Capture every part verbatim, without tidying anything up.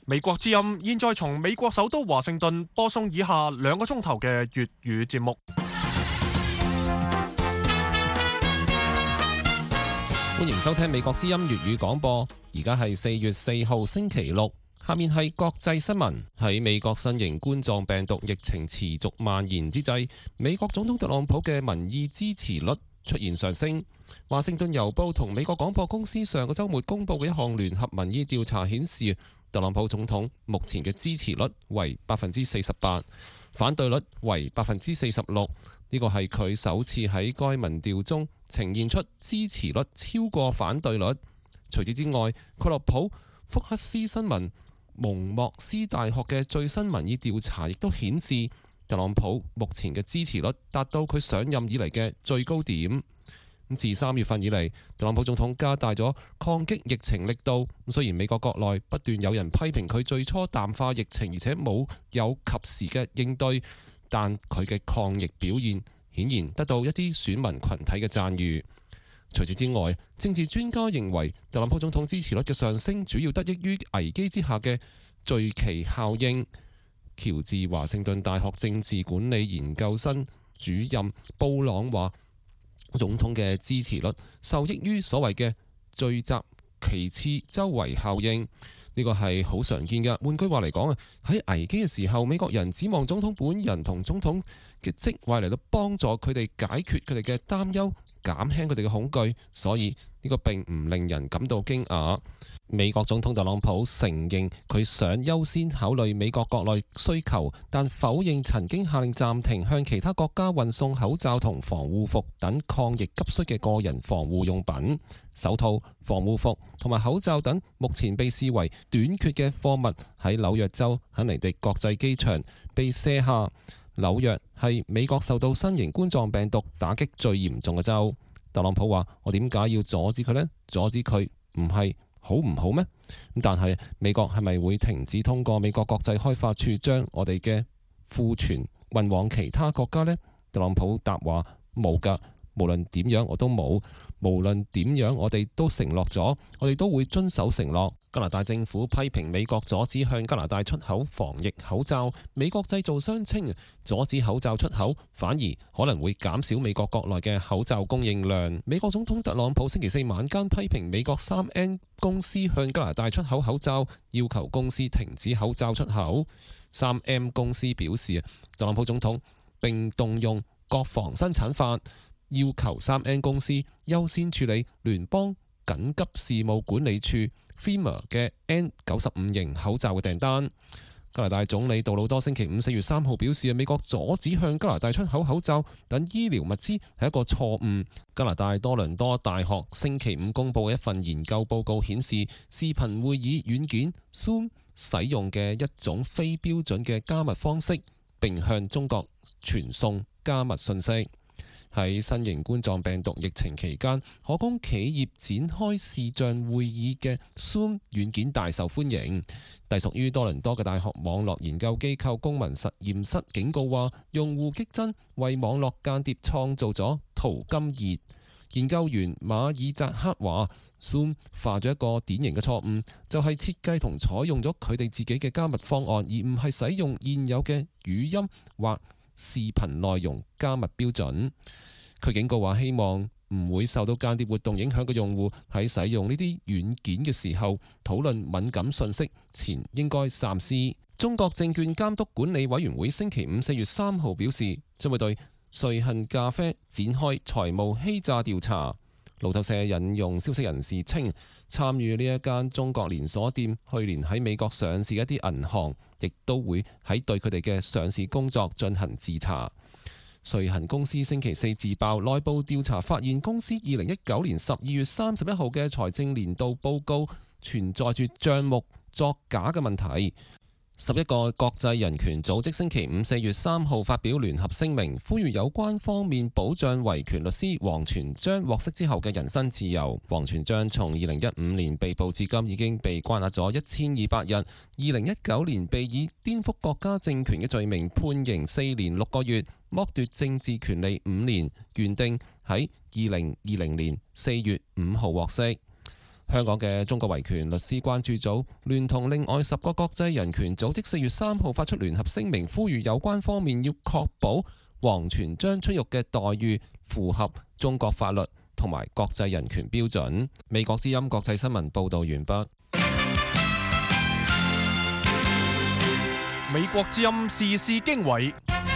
美國之音現在從美國首都華盛頓播送以下兩個鐘頭嘅粵語節目。 歡迎收聽美國之音粵語廣播，而家係四月四號星期六。下面係國際新聞。喺美國新型冠狀病毒疫情持續蔓延之際，美國總統特朗普嘅民意支持率出現上升。華盛頓郵報同美國廣播公司上個週末公佈嘅一項聯合民意調查顯示，特朗普總統目前嘅支持率為百分之四十八，反對率為百分之四十六。呢個係佢首次喺該民調中呈現出支持率超過反對率。除此之外，蓋洛普、福克斯新聞、蒙莫斯大學嘅最新民意調查亦都顯示，特朗普目前嘅支持率達到佢上任以嚟嘅最高點。自三月份以嚟，特朗普總統加大咗抗擊疫情力度。雖然美國國內不斷有人批評佢最初淡化疫情，而且冇有及時嘅應對，但佢嘅抗疫表現顯然得到一啲選民群體嘅讚譽。除此之外，政治專家認為特朗普總統支持率嘅上升主要得益於危機之下嘅聚期效應。喬治華盛頓大學政治管理研究生主任布朗話，總統嘅支持率受益於所謂嘅聚集其次周圍效應，呢個係好常見嘅。換句話嚟講啊，喺危機嘅時候，美國人指望總統本人同總統嘅職位嚟到幫助佢哋解決佢哋嘅擔憂，減輕佢哋嘅恐懼，所以呢個並唔令人感到驚訝。美國總統特朗普承認佢想優先考慮美國國內需求，但否認曾經下令暫停向其他國家運送口罩同防護服等抗疫急需嘅個人防護用品。手套、防護服同埋口罩等目前被視為短缺嘅貨物喺紐約州肯尼迪國際機場被卸下。紐約係美國受到新型冠狀病毒打擊最嚴重嘅州。特朗普話：我點解要阻止佢呢？阻止佢唔係好唔好咩？但係美國係咪會停止通過美國國際開發處將我哋嘅庫存運往其他國家呢？特朗普答話：冇㗎，無論點樣我都冇，無論點樣我哋都承諾咗，我哋都會遵守承諾。加拿大政府批評美國阻止向加拿大出口防疫口罩。美國製造商稱，阻止口罩出口反而可能會減少美國國內嘅口罩供應量。美國總統特朗普星期四晚間批評美國三 M 公司向加拿大出口口罩，要求公司停止口罩出口。三 M 公司表示，特朗普總統並動用國防生產法，要求三 M 公司優先處理聯邦緊急事務管理處 FEMA 嘅 N 九十五型口罩嘅訂單。加拿大總理杜魯多星期五四月三號表示，美國阻止向加拿大出口口罩等醫療物資係一個錯誤。加拿大多倫多大學星期五公佈嘅一份研究報告顯示，視頻會議軟件 Zoom 使用嘅一種非標準嘅加密方式，並向中國傳送加密信息。喺新型冠狀病毒疫情期間，可供企業展開視像會議嘅 Zoom 軟件大受歡迎。隸屬於多倫多嘅大學網絡研究機構公民實驗室警告話，用戶激增為網絡間諜創造咗淘金熱。研究員馬爾扎克話 ，Zoom 犯咗一個典型嘅錯誤，就係設計同採用咗佢哋自己嘅加密方案，而唔係使用現有嘅語音或視頻內容加密標準。佢警告話，希望唔會受到間諜活動影響嘅用戶喺使用呢啲軟件嘅時候，討論敏感信息前應該三思。中國證券監督管理委員會星期五四月三號表示，將會對瑞幸咖啡展開財務欺詐調查。路透社引用消息人士稱，參與呢一間中國連鎖店去年喺美國上市嘅一啲銀行，亦都會喺對佢哋嘅上市工作進行自查。瑞幸公司星期四自爆，內部調查發現公司二零一九年十二月三十一號嘅財政年度報告存在住帳目作假嘅問題。十一個國際人權組織星期五四月三號發表聯合聲明，呼籲有關方面保障維權律師王全璋獲釋之後嘅人身自由。王全璋從二零一五年被捕至今已經被關押咗一千二百日，二零一九年被以顛覆國家政權嘅罪名判刑四年六個月，剝奪政治權利五年，原定喺二零二零年四月五號獲釋。 香港嘅中國維權律師關注組聯同另外十個國際人權組織四月三號發出聯合聲明，呼籲有關方面要確保王全璋出獄嘅待遇符合中國法律同埋國際人權標準。美國之音國際新聞報導完畢。 美國之音時事經緯，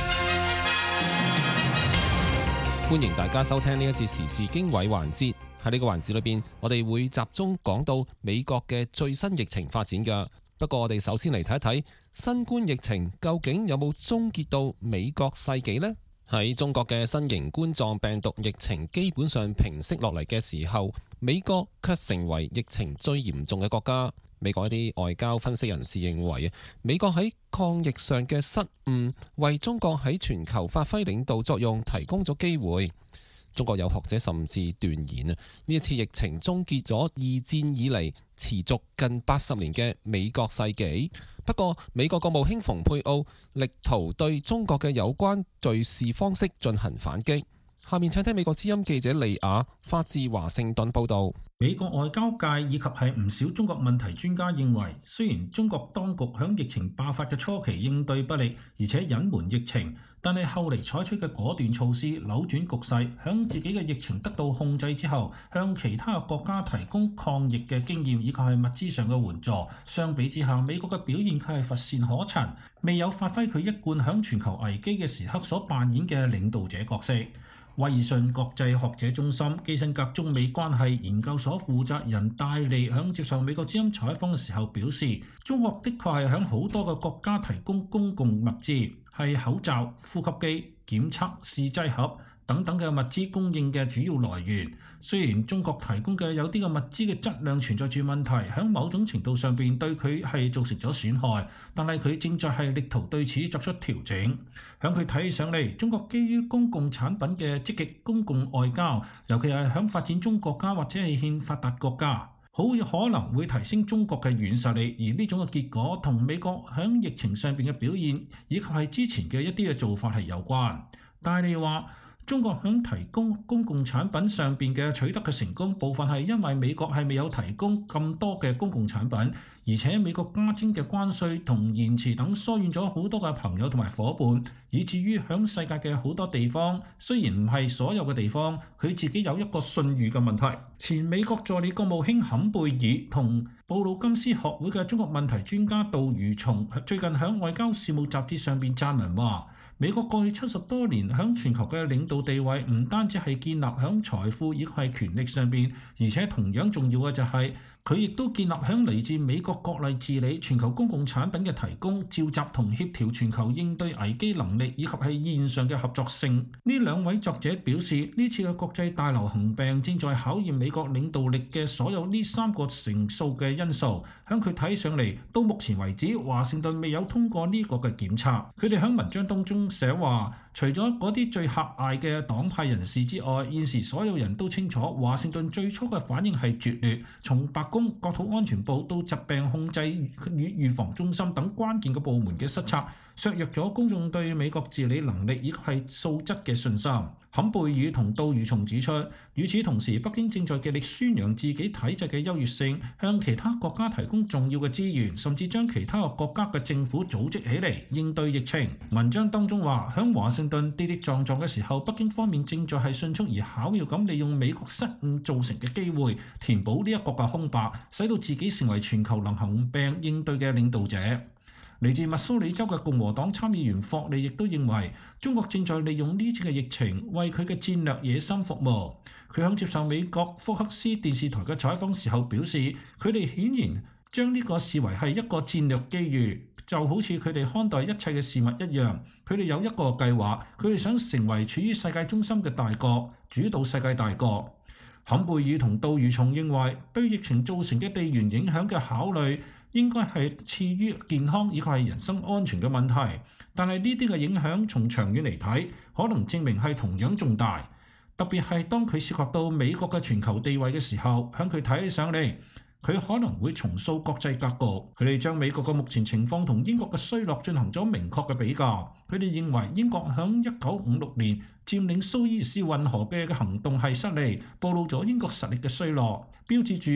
歡迎大家收聽呢一節時事經緯環節。喺呢個環節裏邊，我哋會集中講到美國嘅最新疫情發展㗎。不過我哋首先嚟睇一睇新冠疫情究竟有冇終結到美國世紀呢？喺中國嘅新型冠狀病毒疫情基本上平息落嚟嘅時候，美國卻成為疫情最嚴重嘅國家。美國一啲外交分析人士認為，美國喺抗疫上嘅失誤，為中國喺全球發揮領導作用提供咗機會。中國有學者甚至斷言啊，呢一次疫情終結咗二戰以嚟持續近八十年嘅美國世紀。不過，美國國務卿蓬佩奧力圖對中國嘅有關敘事方式進行反擊。下面請聽美國之音記者利亞發自華盛頓報導。 美國外交界以及係唔少中國問題專家認為，雖然中國當局響疫情爆發嘅初期應對不力，而且隱瞞疫情，但係後嚟採取嘅果斷措施扭轉局勢，響自己嘅疫情得到控制之後，向其他嘅國家提供抗疫嘅經驗以及係物資上嘅援助。相比之下，美國嘅表現卻係乏善可陳，未有發揮佢一貫響全球危機嘅時刻所扮演嘅領導者角色。威爾遜國際學者中心基辛格中美關係研究所負責人戴利響接受美國之音採訪嘅時候表示，中國的確係響好多個國家提供公共物資，係口罩、呼吸機、檢測試劑盒等等嘅物資供應嘅主要來源。雖然中國提供嘅有啲嘅物資嘅質量存在住問題，響某種程度上邊對佢係造成咗損害，但係佢正在係力圖對此作出調整。響佢睇起上嚟，中國基於公共產品嘅積極公共外交，尤其係響發展中國家或者係欠發達國家，好可能會提升中國嘅軟實力。而呢種嘅結果同美國響疫情上邊嘅表現，以及係之前嘅一啲嘅做法係有關。但係你話，中國響提供公共產品上邊嘅取得嘅成功，部分係因為美國係未有提供咁多嘅公共產品，而且美國加徵嘅關稅同延遲等疏遠咗好多嘅朋友同埋夥伴，以至於響世界嘅好多地方，雖然唔係所有嘅地方，佢自己有一個信譽嘅問題。前美國助理國務卿坎貝爾同布魯金斯學會嘅中國問題專家杜如松最近響外交事務雜誌上邊撰文話，美國過去七十多年響全球嘅領導地位，唔單止係建立響財富，亦係權力上邊，而且同樣重要嘅就係佢亦都建立響嚟自美國國內治理、全球公共產品嘅提供、召集同協調全球應對危機能力，以及係現上嘅合作性。呢兩位作者表示，呢次嘅國際大流行病正在考驗美國領導力嘅所有呢三個成數嘅因素。響佢睇上嚟，到目前為止，華盛頓未有通過呢個嘅檢測。佢哋響文章當中寫話，除咗嗰啲最狹隘嘅黨派人士之外，現時所有人都清楚，華盛頓最初嘅反應係決裂，從白宮、國土安全部到疾病控制與預防中心等關鍵嘅部門嘅失策，削弱咗公眾對美國治理能力以及係素質嘅信心。坎貝爾同杜如松指出，與此同時，北京正在極力宣揚自己體制嘅優越性，向其他國家提供重要嘅資源，甚至將其他國家嘅政府組織起嚟應對疫情。文章當中話，響華盛頓跌跌撞撞嘅時候，北京方面正在係迅速而巧妙咁利用美國失誤造成嘅機會，填補呢一個嘅空白，使到自己成為全球流行病應對嘅領導者。嚟自密蘇里州嘅共和黨參議員霍利亦都認為，中國正在利用呢次嘅疫情為佢嘅戰略野心服務。佢響接受美國福克斯電視台嘅採訪時候表示，佢哋顯然將呢個視為係一個戰略機遇，就好似佢哋看待一切嘅事物一樣。佢哋有一個計劃，佢哋想成為處於世界中心嘅大國，主導世界大國。坎貝爾同杜如松認為，對疫情造成嘅地緣影響嘅考慮應該係次於健康以及係人身安全嘅問題，但係呢啲嘅影響從長遠嚟睇，可能證明係同樣重大。特別係當佢涉及到美國嘅全球地位嘅時候，向佢睇起上嚟，佢可能會重塑國際格局。佢哋將美國嘅目前情況同英國嘅衰落進行咗明確嘅比較。佢哋認為英國響一九五六年佔領蘇伊士運河嘅行動係失利，暴露咗英國實力嘅衰落，標誌住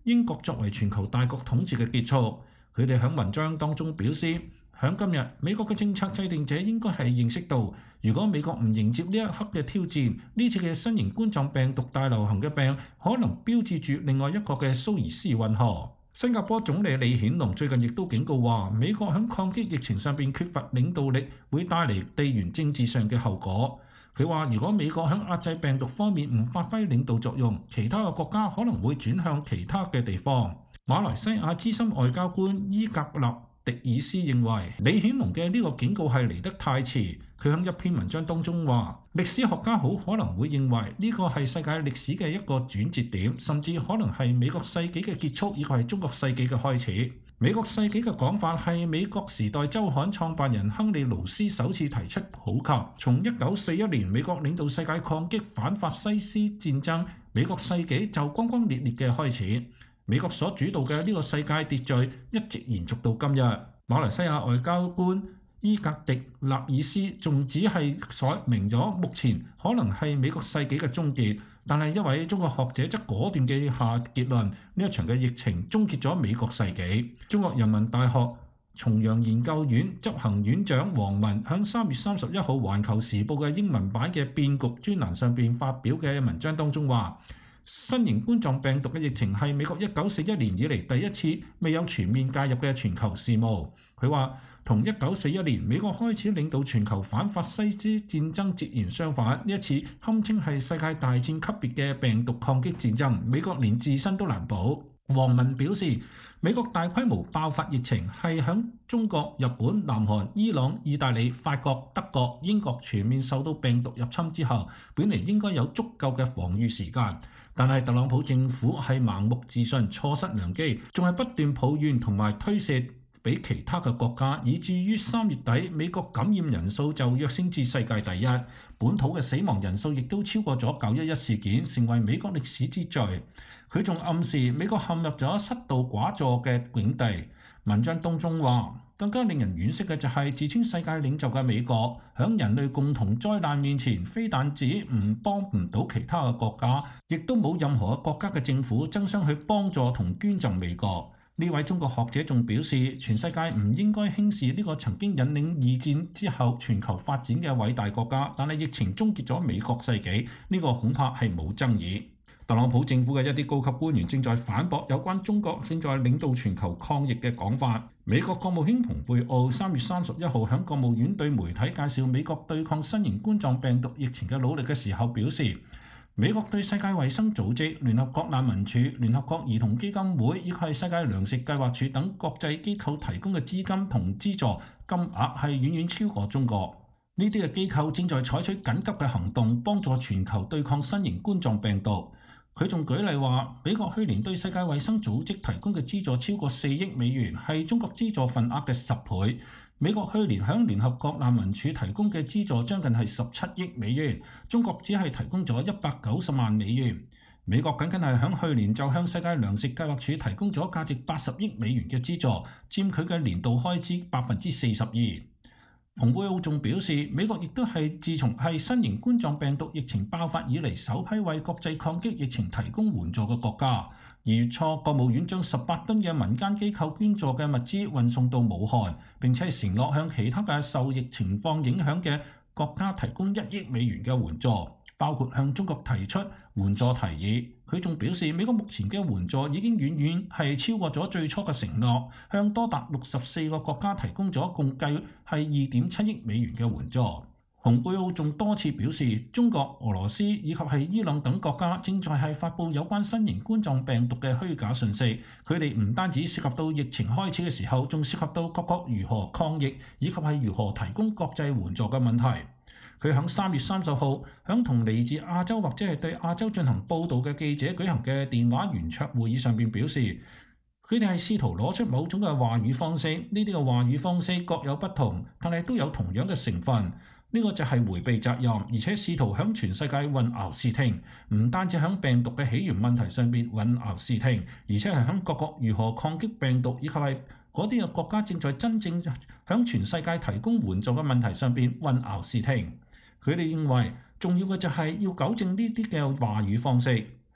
英國作為全球大國統治嘅結束。佢哋喺文章當中表示，喺今日美國嘅政策制定者應該係認識到，如果美國唔迎接呢一刻嘅挑戰，呢次嘅新型冠狀病毒大流行嘅病可能標誌住另外一個嘅蘇伊士運河。新加坡總理李顯龍最近亦都警告話，美國喺抗擊疫情上邊缺乏領導力，會帶嚟地緣政治上嘅後果。佢話，如果美國喺壓制病毒方面唔發揮領導作用，其他嘅國家可能會轉向其他嘅地方。馬來西亞資深外交官伊格納迪爾斯認為，李顯龍嘅呢個警告係嚟得太遲。佢喺一篇文章當中話，歷史學家好可能會認為呢個係世界歷史嘅一個轉折點，甚至可能係美國世紀嘅結束，亦或係中國世紀嘅開始。美國世紀嘅講法係美國時代週刊創辦人亨利勞斯首次提出普及，從一九四一年美國領導世界抗擊反法西斯戰爭，美國世紀就轟轟烈烈嘅開始。美國所主導嘅呢個世界秩序一直延續到今日。馬來西亞外交官伊格迪納爾斯仲只係說明咗目前可能係美國世紀嘅終結，但係一位中國學者則果斷嘅下結論，呢一場嘅疫情終結咗美國世紀。中國人民大學重陽研究院執行院長王文喺三月三十一號《環球時報》嘅英文版嘅變局專欄上邊發表嘅文章當中話，新型冠狀病毒嘅疫情係美國一九四一年以嚟第一次未有全面介入嘅全球事務。佢話，同一九四一年美國開始領導全球反法西斯戰爭截然相反，呢一次堪稱係世界大戰級別嘅病毒抗擊戰爭，美國連自身都難保。王文表示，美國大規模爆發疫情係響中國、日本、南韓、伊朗、意大利、法國、德國、英國全面受到病毒入侵之後，本嚟應該有足夠嘅防禦時間，但係特朗普政府係盲目自信、錯失良機，仲係不斷抱怨同埋推卸俾其他嘅國家，以至於三月底美國感染人數就躍升至世界第一，本土嘅死亡人數亦都超過咗九一一事件，成為美國歷史之最。佢仲暗示美國陷入咗失道寡助嘅境地。文章當中話，更加令人惋惜嘅就係自稱世界領袖嘅美國，響人類共同災難面前，非但止唔幫唔到其他嘅國家，亦都冇任何國家嘅政府爭相去幫助同捐贈美國。呢位中國學者仲表示，全世界唔應該輕視呢個曾經引領二戰之後全球發展嘅偉大國家，但係疫情終結咗美國世紀，呢個恐怕係冇爭議。特朗普政府嘅一啲高級官員正在反駁有關中國正在領導全球抗疫嘅講法。美國國務卿蓬佩奧三月三十一號喺國務院對媒體介紹美國對抗新型冠狀病毒疫情嘅努力嘅時候表示，美國對世界衛生組織、聯合國難民署、聯合國兒童基金會以及係世界糧食計劃署等國際機構提供嘅資金同資助金額係遠遠超過中國。呢啲嘅機構正在採取緊急嘅行動，幫助全球對抗新型冠狀病毒。佢仲舉例話，美國去年對世界衛生組織提供嘅資助超過四億美元，係中國資助份額嘅十倍。美國去年向聯合國難民署提供嘅資助將近係十七億美元，中國只係提供咗一百九十萬美元。美國僅僅係響去年就向世界糧食計劃署提供咗價值八十億美元嘅資助，佔佢嘅年度開支百分之四十二。蓬佩奧仲表示，美國亦都係自從係新型冠狀病毒疫情爆發以嚟首批為國際抗擊疫情提供援助嘅國家。二月初，國務院將十八噸嘅民間機構捐助嘅物資運送到武漢，並且承諾向其他嘅受疫情況影響嘅國家提供一億美元嘅援助，包括向中國提出援助提議。佢仲表示，美國目前嘅援助已經遠遠係超過咗最初嘅承諾，向多達六十四個國家提供咗共計係二點七億美元嘅援助。蓬佩奧仲多次表示，中國、俄羅斯以及係伊朗等國家正在係發布有關新型冠狀病毒嘅虛假信息，佢哋唔單止涉及到疫情開始嘅時候，仲涉及到各國如何抗疫以及係如何提供國際援助嘅問題。佢喺三月三十號喺同嚟自亞洲或者係對亞洲進行報導嘅記者舉行嘅電話圓桌會議上邊表示，佢哋係試圖攞出某種嘅話語方式，呢啲嘅話語方式各有不同，但係都有同樣嘅成分。呢個就係迴避責任，而且試圖喺全世界混淆視聽，唔單止喺病毒嘅起源問題上邊混淆視聽，而且係喺各國如何抗擊病毒以及係嗰啲嘅國家正在真正喺全世界提供援助嘅問題上邊混淆視聽。佢哋認為重要嘅就係要糾正呢啲嘅話語方式。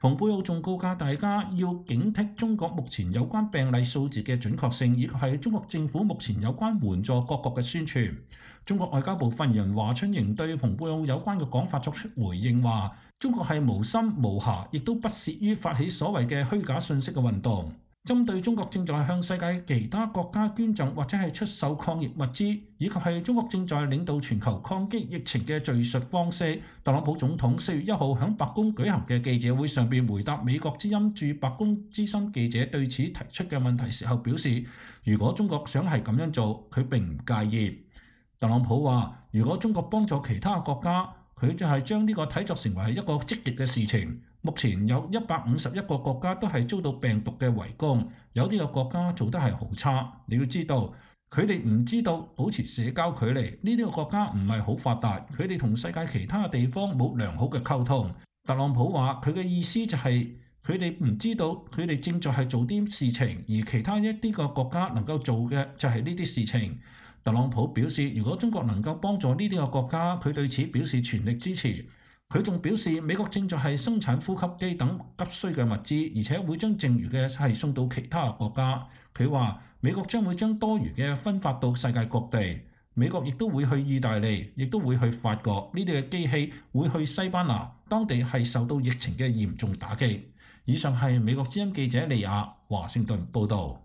蓬佩奧仲告誡大家要警惕中國目前有關病例數字嘅準確性，以及係中國政府目前有關援助各國嘅宣傳。中國外交部發言人華春瑩對蓬佩奧有關嘅講法作出回應，話中國係無心無暇，亦都不屑於發起所謂嘅虛假信息嘅運動。針對中國正在向世界其他國家捐贈或者係出售抗疫物資，以及係中國正在領導全球抗擊疫情嘅敘述方式，特朗普總統四月一號喺白宮舉行嘅記者會上邊回答美國之音駐白宮資深記者對此提出嘅問題時候表示，如果中國想係咁樣做，佢並唔介意。特朗普話，如果中國幫助其他國家，佢就係將呢個睇作成為係一個積極嘅事情。目前有一百五十一個國家都係遭到病毒嘅圍攻，有啲個國家做得係好差。你要知道，佢哋唔知道保持社交距離，呢啲個國家唔係好發達，佢哋同世界其他地方冇良好嘅溝通。特朗普話佢嘅意思就係佢哋唔知道佢哋正在係做啲事情，而其他一啲個國家能夠做嘅就係呢啲事情。特朗普表示，如果中國能夠幫助呢啲個國家，佢對此表示全力支持。佢仲表示，美國正在係生產呼吸機等急需嘅物資，而且會將剩餘嘅係送到其他國家。佢話美國將會將多餘嘅分發到世界各地，美國亦都會去意大利，亦都會去法國，呢啲嘅機器會去西班牙，當地係受到疫情嘅嚴重打擊。以上係美國之音記者利亞華盛頓報導。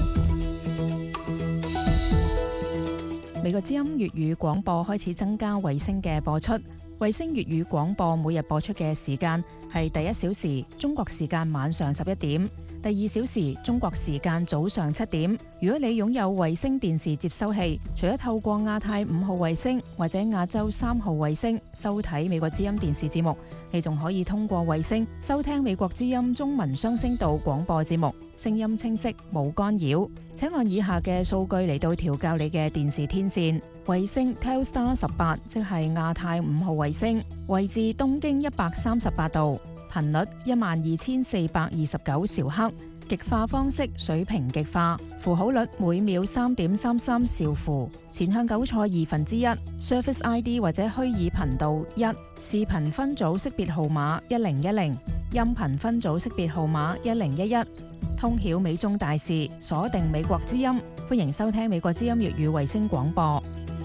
美國之音粵語廣播開始增加衛星嘅播出。衛星粵語廣播每日播出嘅時間係第一小時中國時間晚上十一點，第二小時中國時間早上七點。如果你擁有衛星電視接收器，除咗透過亞太五號衛星或者亞洲三號衛星收睇美國之音電視節目，你仲可以通過衛星收聽美國之音中文雙聲道廣播節目，聲音清晰冇干擾。請按以下嘅數據嚟到調校你嘅電視天線。衛星 Telstar 十八，即係亞太五號衛星，位置東經一百三十八度，頻率一萬二千四百二十九兆赫，極化方式水平極化，符號率每秒三點三三兆符，前向糾錯二分之一 ，Surface I D 或者虛擬頻道一，視頻分組識別號碼一零一零，音頻分組識別號碼一零一一。通曉美中大事，鎖定美國之音，歡迎收聽美國之音粵語衛星廣播。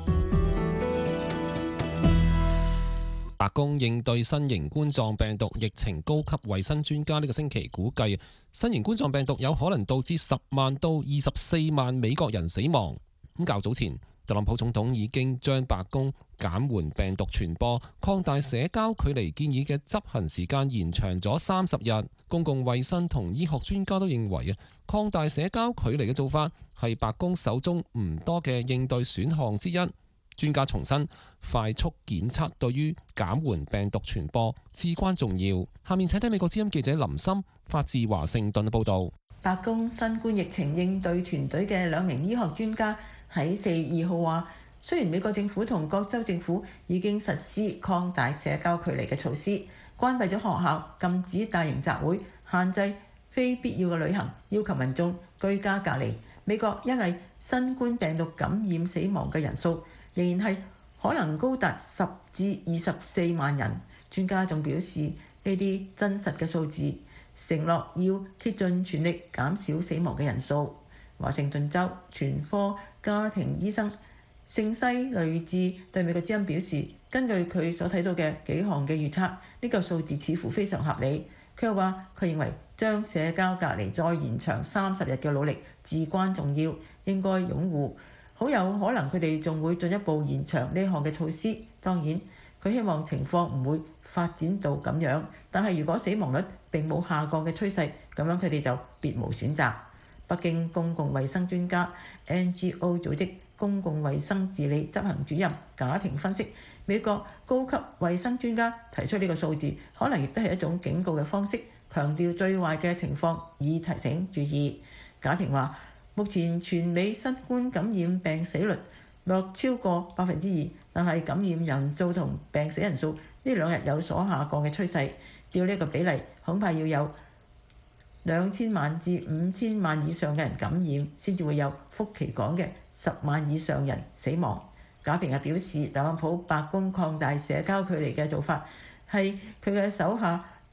白宮應對新型冠狀病毒疫情高級衛生專家呢個星期估計，新型冠狀病毒有可能導致十萬到二十四萬美國人死亡。咁較早前，特朗普總統已經將白宮減緩病毒傳播、擴大社交距離建議嘅執行時間延長咗三十日。公共衛生同醫學專家都認為啊，擴大社交距離嘅做法係白宮手中唔多嘅應對選項之一。專家重申，快速檢測對於減緩病毒傳播至關重要。下面請睇美國之音記者林森發自華盛頓嘅報導。 白宮新冠疫情應對團隊嘅兩名醫學專家喺四月二號話，雖然美國政府同各州政府已經實施擴大社交距離嘅措施，關閉咗學校、禁止大型集會、限制非必要嘅旅行、要求民眾居家隔離，美國因為新冠病毒感染死亡嘅人數仍然係可能高達十至二十四萬人。專家仲表示，呢啲真實嘅數字承諾要竭盡全力減少死亡嘅人數。華盛頓州全科家庭醫生聖西雷治對美國之音表示，根據佢所睇到嘅幾項嘅預測，呢個數字似乎非常合理。佢又話，佢認為將社交隔離再延長三十日嘅努力至關重要，應該擁護。好有可能佢哋仲會進一步延長呢項嘅措施。當然，佢希望情況唔會發展到咁樣，但係如果死亡率並冇下降嘅趨勢，咁樣佢哋就別無選擇。北京公共衛生專家 N G O 組織公共衛生治理執行主任賈平分析，美國高級衛生專家提出呢個數字，可能亦都係一種警告嘅方式，強調最壞嘅情況，以提醒注意。賈平話，目前全美新冠感染病死率略超過百分之二，但係感染人數同病死人數呢兩日有所下降嘅趨勢。照呢個比例，恐怕要有兩千萬至五千萬以上嘅人感染，先至會有福奇講嘅十萬以上人死亡。賈平又表示，特朗普白宮擴大社交距離嘅做法係佢嘅手下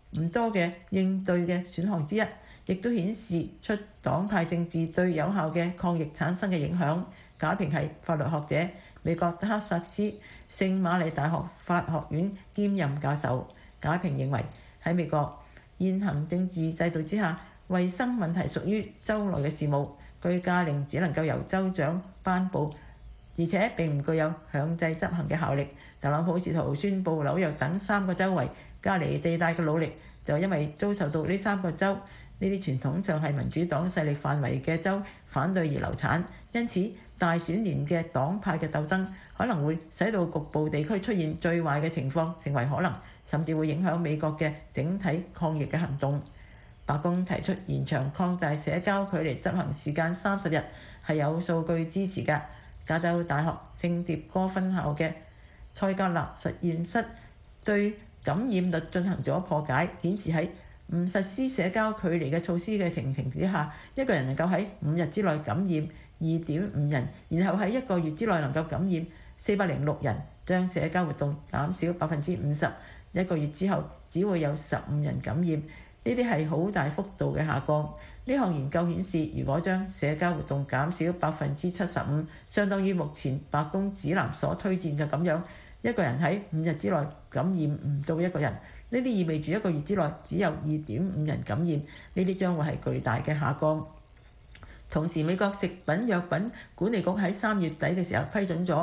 唔多嘅應對嘅選項之一，亦都顯示出黨派政治對有效嘅抗疫產生嘅影響。賈平係法律學者，美國德克薩斯聖瑪麗大學法學院兼任教授。賈平認為喺美國現行政治制度之下，衛生問題屬於州內嘅事務，居家令只能夠由州長頒布，而且並唔具有強制執行嘅效力。特朗普試圖宣布紐約等三個州為隔離地帶嘅努力，就因為遭受到呢三個州呢啲傳統上係民主黨勢力範圍嘅州反對而流產，因此大選年嘅黨派嘅鬥爭可能會使到局部地區出現最壞嘅情況成為可能，甚至會影響美國嘅整體抗疫嘅行動。白宮提出延長擴大社交距離執行時間三十日係有數據支持㗎。加州大學聖迭戈分校嘅塞格納實驗室對感染率進行咗破解，顯示喺唔實施社交距離嘅措施嘅情形之下，一個人能夠喺五日之內感染二點五人，然後喺一個月之內能夠感染四百零六人，將社交活動減少百分之五十。一個月之後只會有十五人感染。呢啲係好大幅度嘅下降。呢項研究顯示，如果將社交活動減少百分之七十五，相當於目前白宮指南所推薦嘅咁樣，一個人喺五日之內感染唔到一個人。呢啲意味住一個月之內只有二點五人感染。呢啲將會係巨大嘅下降。同時，美國食品藥品管理局喺三月底嘅時候批准咗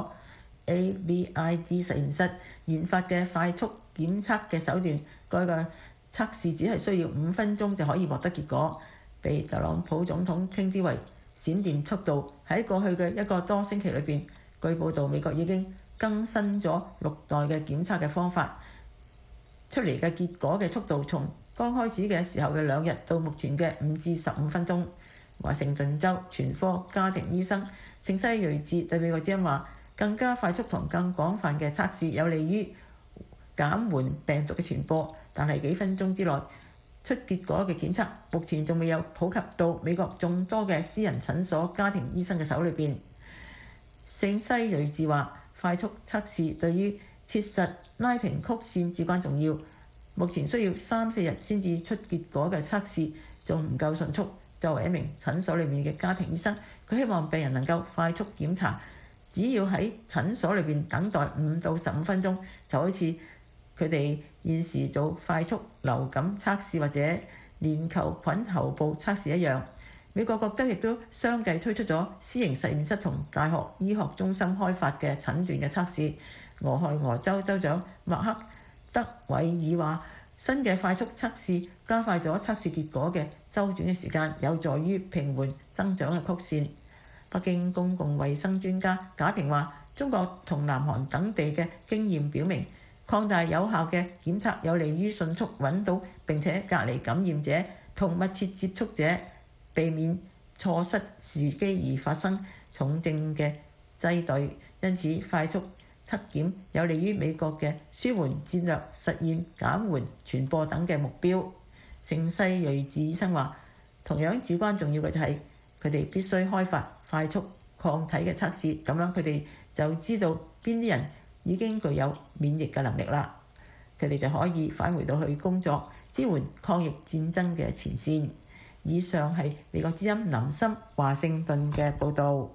A V I D 實驗室研發嘅快速檢測嘅手段，該個測試只係需要五分鐘就可以獲得結果，被特朗普總統稱之為閃電速度。喺過去嘅一個多星期裏邊，據報道美國已經更新咗六代嘅檢測嘅方法，出嚟嘅結果嘅速度從剛開始嘅時候嘅兩日到目前嘅五至十五分鐘。華盛頓州全科家庭醫生聖西瑞治對美國之音話：更加快速同更廣泛嘅測試有利於減緩病毒嘅傳播，但係幾分鐘之內出結果嘅檢測，目前仲未有普及到美國眾多嘅私人診所家庭醫生嘅手裏邊。聖西瑞治話：快速測試對於切實拉平曲線至關重要。目前需要三四日先至出結果嘅測試仲唔夠迅速。作為一名診所裏面嘅家庭醫生，佢希望病人能夠快速檢查，只要喺診所裏邊等待五到十五分鐘，就好似佢哋現時做快速流感測試或者鏈球菌喉部測試一樣。美國各州亦都相繼推出咗私營實驗室同大學醫學中心開發嘅診斷嘅測試。俄亥俄州州長麥克德韋爾話：新嘅快速測試加快咗測試結果嘅周轉嘅時間，有助於平緩增長嘅曲線。北京公共衛生專家賈平話：中國同南韓等地嘅經驗表明，擴大有效嘅檢測有利於迅速揾到並且隔離感染者同密切接觸者，避免錯失時機而發生重症嘅擠兌。因此，快速測檢有利於美國嘅舒緩戰略實現減緩傳播等嘅目標。聖西瑞治醫生話：同樣至關重要嘅就係佢哋必須開發快速抗體嘅測試，咁樣佢哋就知道邊啲人已經具有免疫嘅能力啦，佢哋就可以返回到去工作，支援抗疫戰爭嘅前線。以上係美國之音林森華盛頓嘅報導。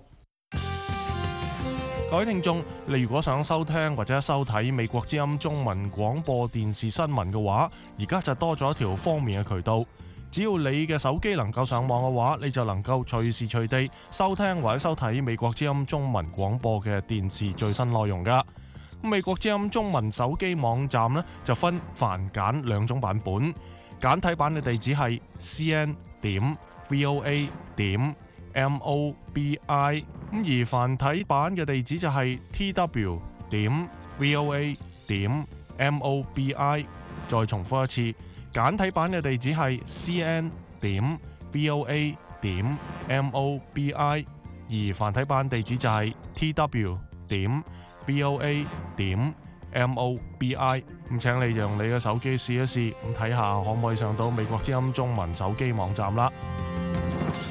各位聽眾，你如果想收聽或者收睇美國之音中文廣播電視新聞嘅話，而家就多咗一條方便嘅渠道。只要你嘅手機能夠上網嘅話，你就能夠隨時隨地收聽或者收睇美國之音中文廣播嘅電視最新內容㗎。美國之音中文手機網站呢，就分繁簡兩種版本，簡體版嘅地址係 c n 點 v o a 點 m o b i， 咁而繁體版嘅地址就係 t w 點 v o a 點 m o b i。 再重複一次，簡體版嘅地址係 c n 點 v o a 點 m o b i， 而繁體版地址就係 t w 點 v o a 點 m o b i。 咁請你用你嘅手機試一試，咁睇下可唔可以上到美國之音中文手機網站啦。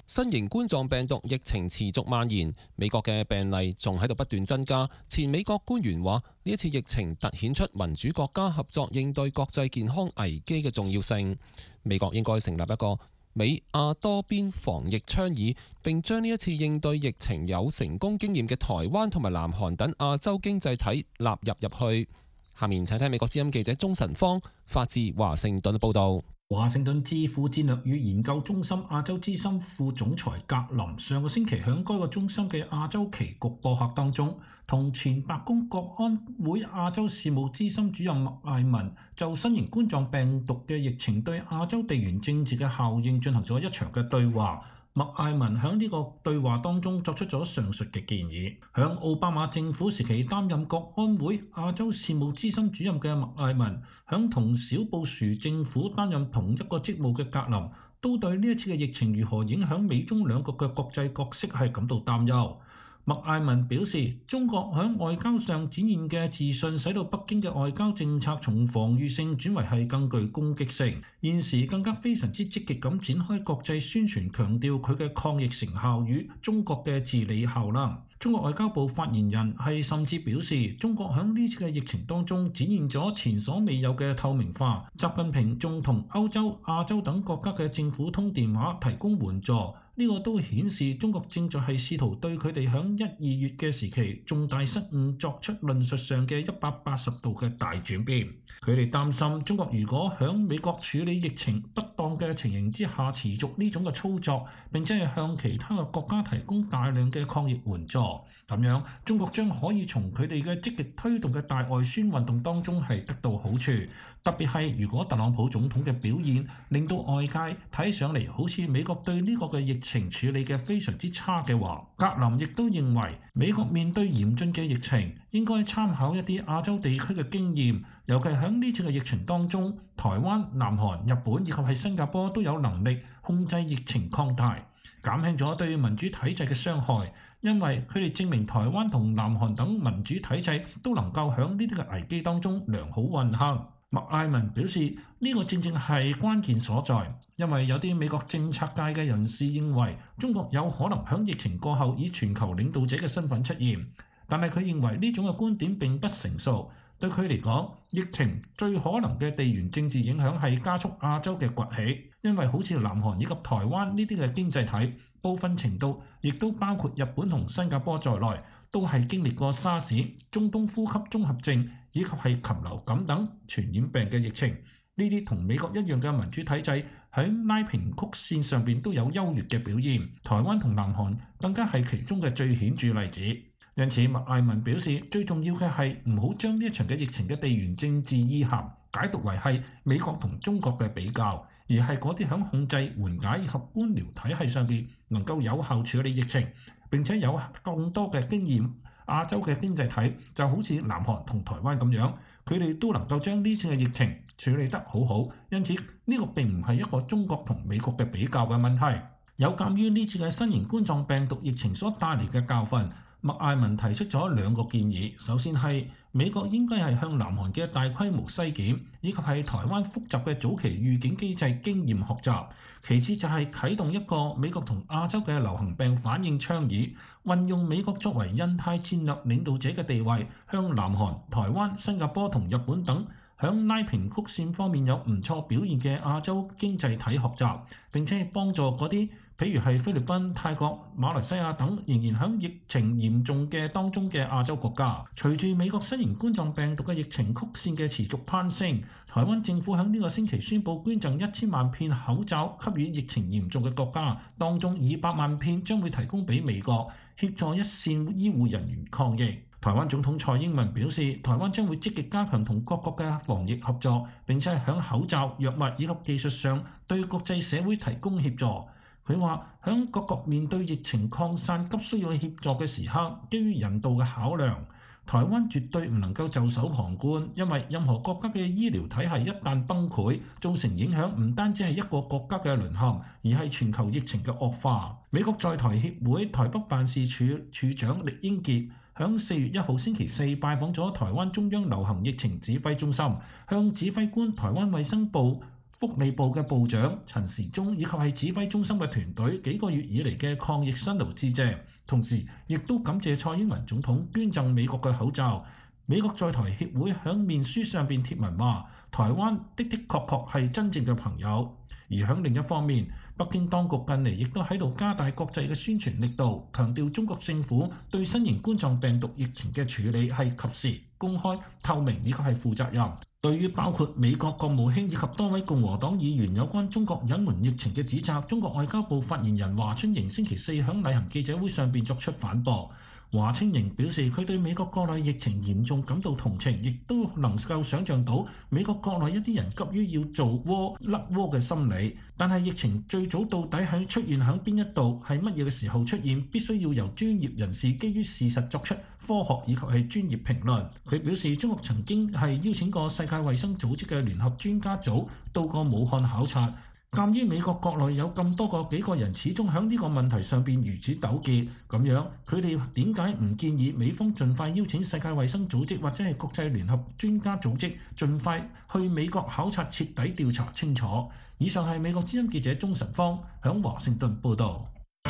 新型冠狀病毒疫情持續蔓延，美國嘅病例仲喺度不斷增加。前美國官員話：呢一次疫情突顯出民主國家合作應對國際健康危機嘅重要性。美國應該成立一個美亞多邊防疫倡議，並將呢一次應對疫情有成功經驗嘅台灣同埋南韓等亞洲經濟體納入入去。下面請聽美國之音記者鐘晨芳發自華盛頓報導。 華盛頓智庫戰略與研究中心亞洲資深副總裁格林上個星期喺該個中心嘅亞洲棋局播客當中，同前白宮國安會亞洲事務資深主任麥艾文就新型冠狀病毒嘅疫情對亞洲地緣政治嘅效應進行咗一場嘅對話。麥艾文喺呢個對話當中作出咗上述嘅建議。響奧巴馬政府時期擔任國安會亞洲事務資深主任嘅麥艾文，響同小布殊政府擔任同一個職務嘅格林，都對呢一次嘅疫情如何影響美中兩國嘅國際角色係感到擔憂。麥艾文表示，中國喺外交上展現嘅自信，使到北京嘅外交政策從防禦性轉為係更具攻擊性。現時更加非常之積極咁展開國際宣傳，強調佢嘅抗疫成效與中國嘅治理效能。中國外交部發言人係甚至表示，中國喺呢次嘅疫情當中展現咗前所未有嘅透明化。習近平仲同歐洲、亞洲等國家嘅政府通電話提供援助。呢個都顯示中國正在係試圖對佢哋響一二月嘅時期重大失誤作出論述上嘅一百八十度嘅大轉變。佢哋擔心中國如果響美國處理疫情不當嘅情形之下持續呢種嘅操作，並且係向其他嘅國家提供大量嘅抗疫援助，咁樣中國將可以從佢哋嘅積極推動嘅大外宣運動當中係得到好處。特別係如果特朗普總統嘅表現令到外界睇上嚟好似美國對呢個嘅疫情處理嘅非常之差嘅話，格林亦都認為美國面對嚴峻嘅疫情應該參考一啲亞洲地區嘅經驗，尤其喺呢次嘅疫情當中，台灣、南韓、日本以及係新加坡都有能力控制疫情擴大，減輕咗對民主體制嘅傷害，因為佢哋證明台灣同南韓等民主體制都能夠喺呢啲嘅危機當中良好運行。麥艾文表示，呢個正正係關鍵所在，因為有啲美國政策界嘅人士認為中國有可能喺疫情過後以全球領導者嘅身份出現，但係佢認為呢種嘅觀點並不成熟。對佢嚟講，疫情最可能嘅地緣政治影響係加速亞洲嘅崛起，因為好似南韓以及台灣呢啲嘅經濟體，部分程度亦都包括日本同新加坡在內，都係經歷過沙士、中東呼吸綜合症以及係禽流感等傳染病嘅疫情。呢啲同美國一樣嘅民主體制喺拉平曲線上邊都有優越嘅表現，台灣同南韓更加係其中嘅最顯著例子。因此，麥艾文表示，最重要嘅係唔好將呢一場嘅疫情嘅地緣政治意涵解讀為係美國同中國嘅比較，而係嗰啲響控制、緩解以及官僚體系上邊能夠有效處理疫情，並且有更多嘅經驗。亞洲嘅經濟體就好似南韓同台灣咁樣，佢哋都能夠將呢次嘅疫情處理得好好。因此，呢個並唔係一個中國同美國嘅比較嘅問題。有鑑於呢次嘅新型冠狀病毒疫情所帶嚟嘅教訓，麥艾文提出咗兩個建議。首先係美國應該係向南韓嘅大規模篩檢，以及係台灣複雜嘅早期預警機制經驗學習。其次就係啟動一個美國同亞洲嘅流行病反應倡議，運用美國作為印太戰略領導者嘅地位，向南韓、台灣、新加坡同日本等響拉平曲線方面有唔錯表現嘅亞洲經濟體學習，並且幫助嗰啲譬如係菲律賓、泰國、馬來西亞等仍然響疫情嚴重嘅當中嘅亞洲國家。隨住美國新型冠狀病毒嘅疫情曲線嘅持續攀升，台灣政府喺呢個星期宣布捐贈一千萬片口罩給予疫情嚴重嘅國家，當中二百萬片將會提供俾美國，協助一線醫護人員抗疫。台灣總統蔡英文表示，台灣將會積極加強同各國嘅防疫合作，並且係響口罩、藥物以及技術上對國際社會提供協助。佢話響各國面對疫情擴散急需要協助嘅時刻，基於人道嘅考量，台灣絕對唔能夠袖手旁觀，因為任何國家嘅醫療體系一旦崩潰，造成影響唔單止係一個國家嘅淪陷，而係全球疫情嘅惡化。美國在台協會台北辦事處處長酈英傑響四月一號星期四拜訪咗台灣中央流行疫情指揮中心，向指揮官台灣衛生部福利部嘅部長陳時中以及係指揮中心嘅團隊幾個月以嚟嘅抗疫辛勞致謝，同時亦都感謝蔡英文總統捐贈美國嘅口罩。美國在台協會響面書上邊貼文話，台灣的的確確係真正嘅朋友。而響另一方面，北京當局近嚟亦都喺度加大國際嘅宣傳力度，強調中國政府對新型冠狀病毒疫情嘅處理係及時、公開、透明以及係負責任。對於包括美國國務卿以及多位共和黨議員有關中國隱瞞疫情嘅指責，中國外交部發言人華春瑩星期四響例行記者會上邊作出反駁。華春瑩表示，佢對美國國內疫情嚴重感到同情，亦都能夠想像到美國國內一啲人急於要做窩甩窩嘅心理。但係疫情最早到底喺出現喺邊一度，係乜嘢嘅時候出現，必須要由專業人士基於事實作出科學以及係專業評論。佢表示，中國曾經係邀請過世界衛生組織嘅聯合專家組到過武漢考察。鑑於美國國內有咁多個幾個人始終喺呢個問題上邊如此糾結，咁樣佢哋點解唔建議美方盡快邀請世界衛生組織或者係國際聯合專家組織盡快去美國考察，徹底調查清楚？以上係美國之音記者鍾晨芳響華盛頓報導。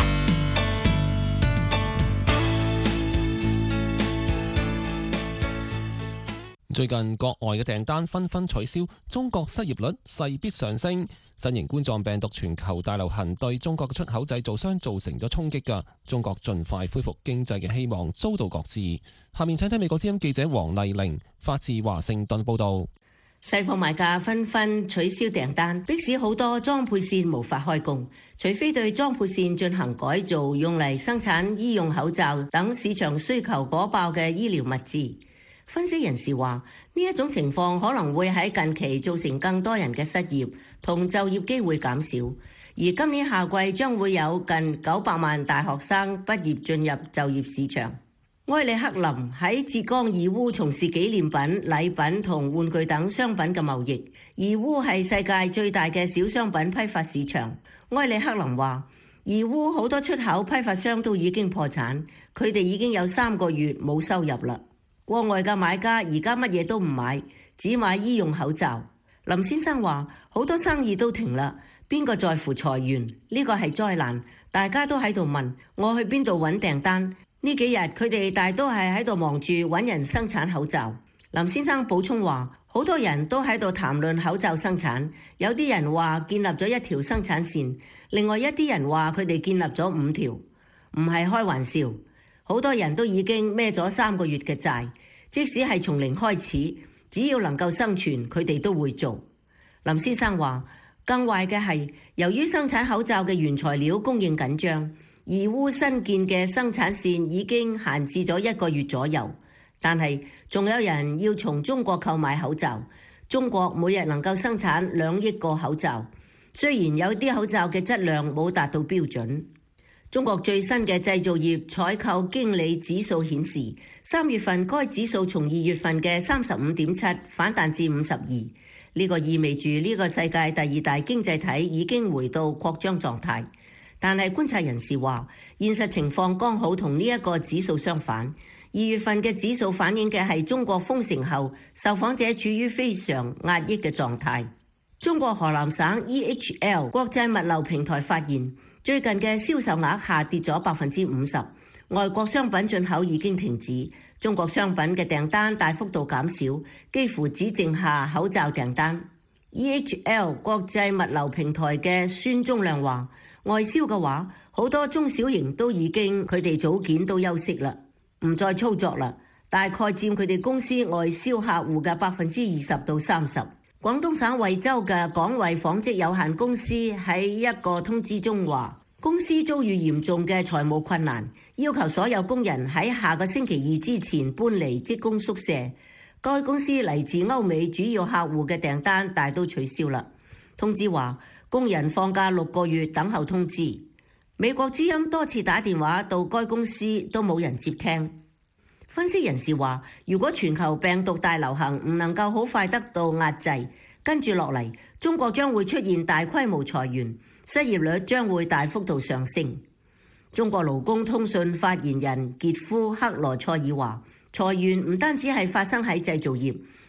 最近國外嘅訂單紛紛取消，中國失業率勢必上升。新型冠狀病毒全球大流行對中國嘅出口製造商造成咗衝擊㗎，中國盡快恢復經濟嘅希望遭到擱置。下面請聽美國之音記者黃麗玲發自華盛頓報導。 西方買家紛紛取消訂單，迫使好多裝配線無法開工，除非對裝配線進行改造，用嚟生產醫用口罩等市場需求火爆嘅醫療物資。分析人士話，呢一種情況可能會喺近期造成更多人嘅失業同就業機會減少，而今年夏季將會有近九百萬大學生畢業進入就業市場。埃里克林喺浙江義烏從事紀念品、禮品同玩具等商品嘅貿易。義烏係世界最大嘅小商品批發市場。埃里克林話，義烏好多出口批發商都已經破產，佢哋已經有三個月冇收入啦。國外嘅買家而家乜嘢都唔買，只買醫用口罩。林先生話，好多生意都停啦，邊個在乎裁員？呢個係災難，大家都喺度問我去邊度揾訂單。呢幾日佢哋大都係喺度忙住揾人生產口罩。林先生補充話，好多人都喺度談論口罩生產，有啲人話建立咗一條生產線，另外一啲人話佢哋建立咗五條，唔係開玩笑。好多人都已經孭咗三個月嘅債，即使係從零開始，只要能夠生存，佢哋都會做。林先生話，更壞嘅係，由於生產口罩嘅原材料供應緊張，義烏新建嘅生產線已經閒置咗一個月左右，但係仲有人要從中國購買口罩。中國每日能夠生產兩億個口罩，雖然有啲口罩嘅質量冇達到標準。中國最新嘅製造業採購經理指數顯示，三月份該指數從二月份嘅三十五點七反彈至五十二，呢個意味住呢個世界第二大經濟體已經回到擴張狀態。但係觀察人士話，現實情況剛好同呢一個指數相反。二月份嘅指數反映嘅係中國封城後受訪者處於非常壓抑嘅狀態。中國河南省 E H L 國際物流平台發現，最近嘅銷售額下跌咗百分之五十，外國商品進口已經停止，中國商品嘅訂單大幅度減少，幾乎只剩下口罩訂單。E H L 國際物流平台嘅孫忠亮話，外銷嘅話，好多中小型都已經佢哋組件都休息啦，唔再操作啦，大概佔佢哋公司外銷客戶嘅百分之二十到三十。廣東省惠州嘅廣惠紡織有限公司喺一個通知中話，公司遭遇嚴重嘅財務困難，要求所有工人喺下個星期二之前搬離職工宿舍。該公司嚟自歐美主要客戶嘅訂單大都取消啦。通知話，工人放假六個月等候通知。美國之音多次打電話到該公司都冇人接聽。分析人士話，如果全球病毒大流行唔能夠好快得到壓制，跟住落嚟，中國將會出現大規模裁員，失業率將會大幅度上升。中國勞工通訊發言人傑夫克羅塞爾話，裁員唔單止係發生喺製造業，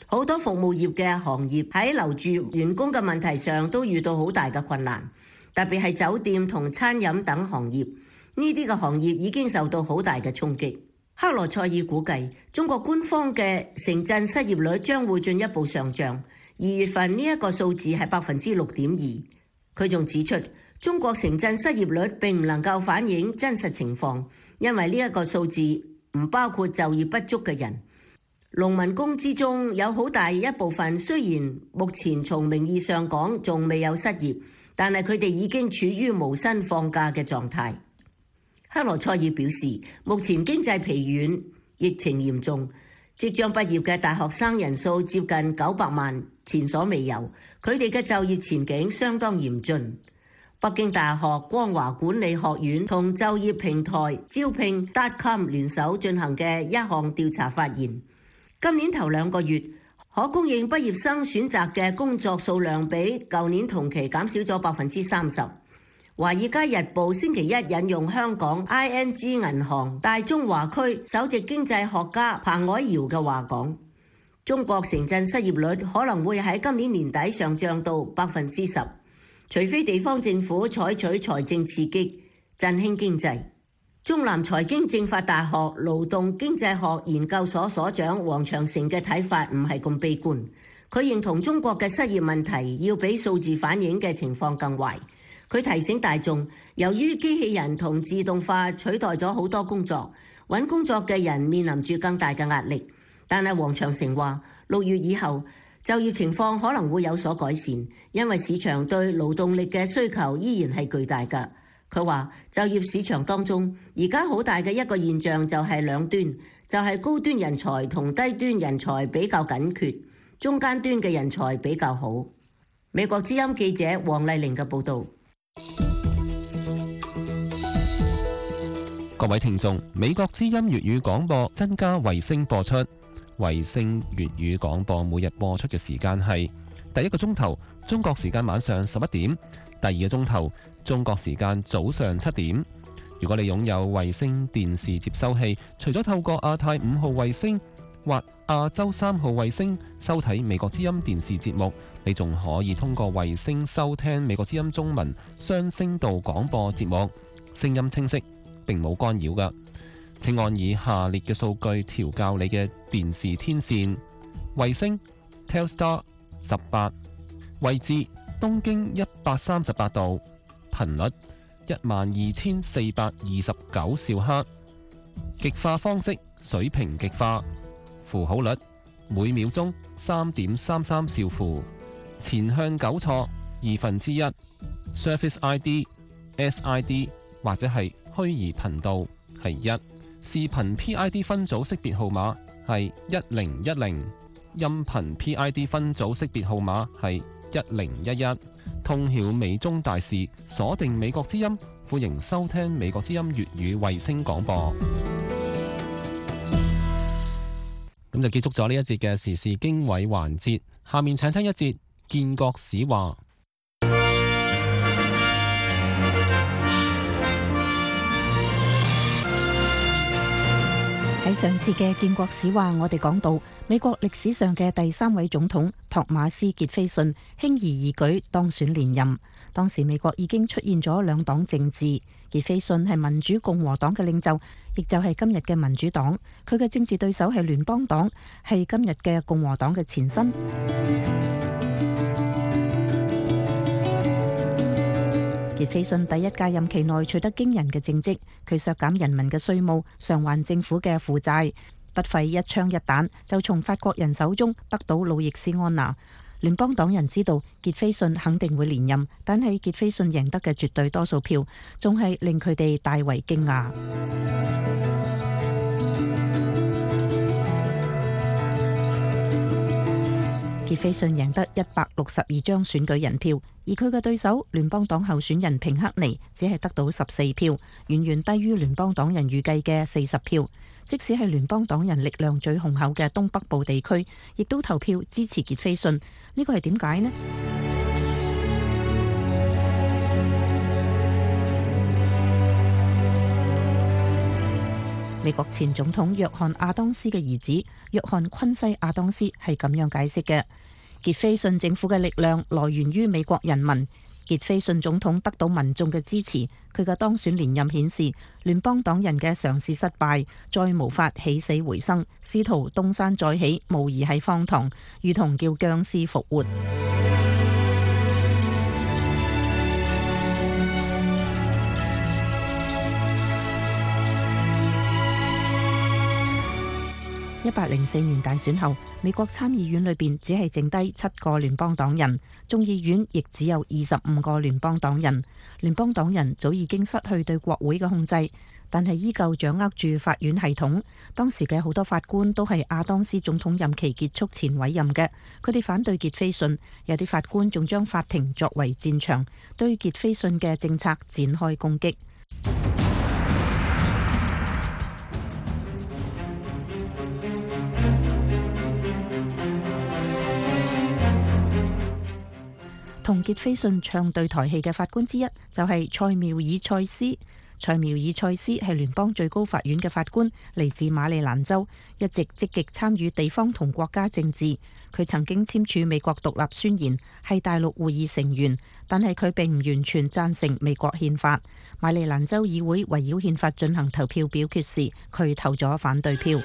好多服務業嘅行業喺留住員工嘅問題上都遇到好大嘅困難，特別係酒店同餐飲等行業，呢啲嘅行業已經受到好大嘅衝擊。克羅塞爾估計，中國官方嘅城鎮失業率將會進一步上漲，二月份呢一個數字係百分之六點二。佢仲指出，中國城鎮失業率並唔能夠反映真實情況，因為呢一個數字唔包括就業不足嘅人。農民工之中有好大一部分，雖然目前從名義上講仲未有失業，但係佢哋已經處於無薪放假嘅狀態。克羅塞爾表示，目前經濟疲軟，疫情嚴重，即將畢業嘅大學生人數接近九百萬，前所未有。佢哋嘅就業前景相當嚴峻。北京大學光華管理學院同就業平台招聘 .com 聯手進行嘅一項調查發現，今年頭兩個月可供應畢業生選擇嘅工作數量比舊年同期減少咗百分之三十。華爾街日報星期一引用香港 I N G 銀行大中華區首席經濟學家彭凱瑤嘅話講，中國城鎮失業率可能會喺今年年底上漲到百分之十，除非地方政府採取財政刺激振興經濟。中南財經政法大學勞動經濟學研究所所長黃長成嘅睇法唔係咁悲觀，佢認同中國嘅失業問題要比數字反映嘅情況更壞。佢提醒大眾，由於機器人同自動化取代咗好多工作，揾工作嘅人面臨住更大嘅壓力。但係黃長成話，六月以後就業情況可能會有所改善，因為市場對勞動力嘅需求依然係巨大㗎。佢話就業市場當中，而家好大嘅一個現象就係兩端，就係、是、高端人才同低端人才比較緊缺，中間端嘅人才比較好。美國之音記者黃麗玲嘅報導。 各位聽眾，美國之音粵語廣播增加衛星播出，衛星粵語廣播每日播出嘅時間係第一個鐘頭中國時間晚上十一點，第二個鐘頭中國時間早上七點。如果你擁有衛星電視接收器，除咗透過亞太五號衛星或亞洲三號衛星收睇美國之音電視節目，你仲可以通過衛星收聽美國之音中文雙聲道廣播節目，聲音清晰，並冇干擾㗎。請按以下列嘅數據調校你嘅電視天線：衛星 Telstar 十八，位置東經一百三十八度，頻率一萬二千四百二十九兆赫，極化方式水平極化，符號率每秒鐘三點三三兆符，前向糾錯二分之一 ，Surface I D、S I D 或者係虛擬頻道係一，視頻 P I D 分組識別號碼係一零一零，音頻 P I D 分組識別號碼係一零一一。通曉美中大事，鎖定美國之音，歡迎收聽美國之音粵語衛星廣播。咁就結束咗呢一節嘅時事經緯環節，下面請聽一節建國史話。 喺上次嘅建國史話，我哋講到美國歷史上嘅第三位總統托馬斯傑斐遜輕而易舉當選連任。當時美國已經出現咗兩黨政治，傑斐遜係民主共和黨嘅領袖，亦就係今日嘅民主黨。佢嘅政治對手係聯邦黨，係今日嘅共和黨嘅前身。傑斐遜第一屆任期內取得驚人嘅政績，佢削減人民嘅稅務，償還政府嘅負債，不費一槍一彈就從法國人手中得到路易斯安那。聯邦黨人知道傑斐遜肯定會連任，但係傑斐遜贏得嘅絕對多數票，仲係令佢哋大為驚訝。傑斐遜贏得一百六十二張選舉人票，而佢嘅對手聯邦黨候選人平克尼只係得到十四票，遠遠低於聯邦黨人預計嘅四十票。即使係聯邦黨人力量最雄厚嘅東北部地區，亦都投票支持傑斐遜。呢個係點解呢？美美國前總統約翰亞當斯嘅兒子約翰昆西亞當斯係咁樣解釋嘅：傑斐遜政府嘅力量來源於美國人民。傑斐遜總統得到民眾嘅支持，佢嘅當選連任顯示聯邦黨人嘅嘗試失敗，再無法起死回生，試圖東山再起，無疑係荒唐，如同叫僵屍復活。一八零四年大選後，美國參議院裏邊只係剩低七個聯邦黨人，眾議院亦只有二十五個聯邦黨人。聯邦黨人早已經失去對國會嘅控制，但係依舊掌握住法院系統。當時嘅好多法官都係亞當斯總統任期結束前委任嘅，佢哋反對傑斐遜，有啲法官仲將法庭作為戰場，對傑斐遜嘅政策展開攻擊。同傑斐遜唱對台戲嘅法官之一就係塞繆爾塞斯。塞繆爾塞斯係聯邦最高法院嘅法官，嚟自馬里蘭州，一直積極參與地方同國家政治。佢曾經簽署美國獨立宣言，係大陸會議成員，但係佢並唔完全贊成美國憲法。馬里蘭州議會圍繞憲法進行投票表決時，佢投咗反對票。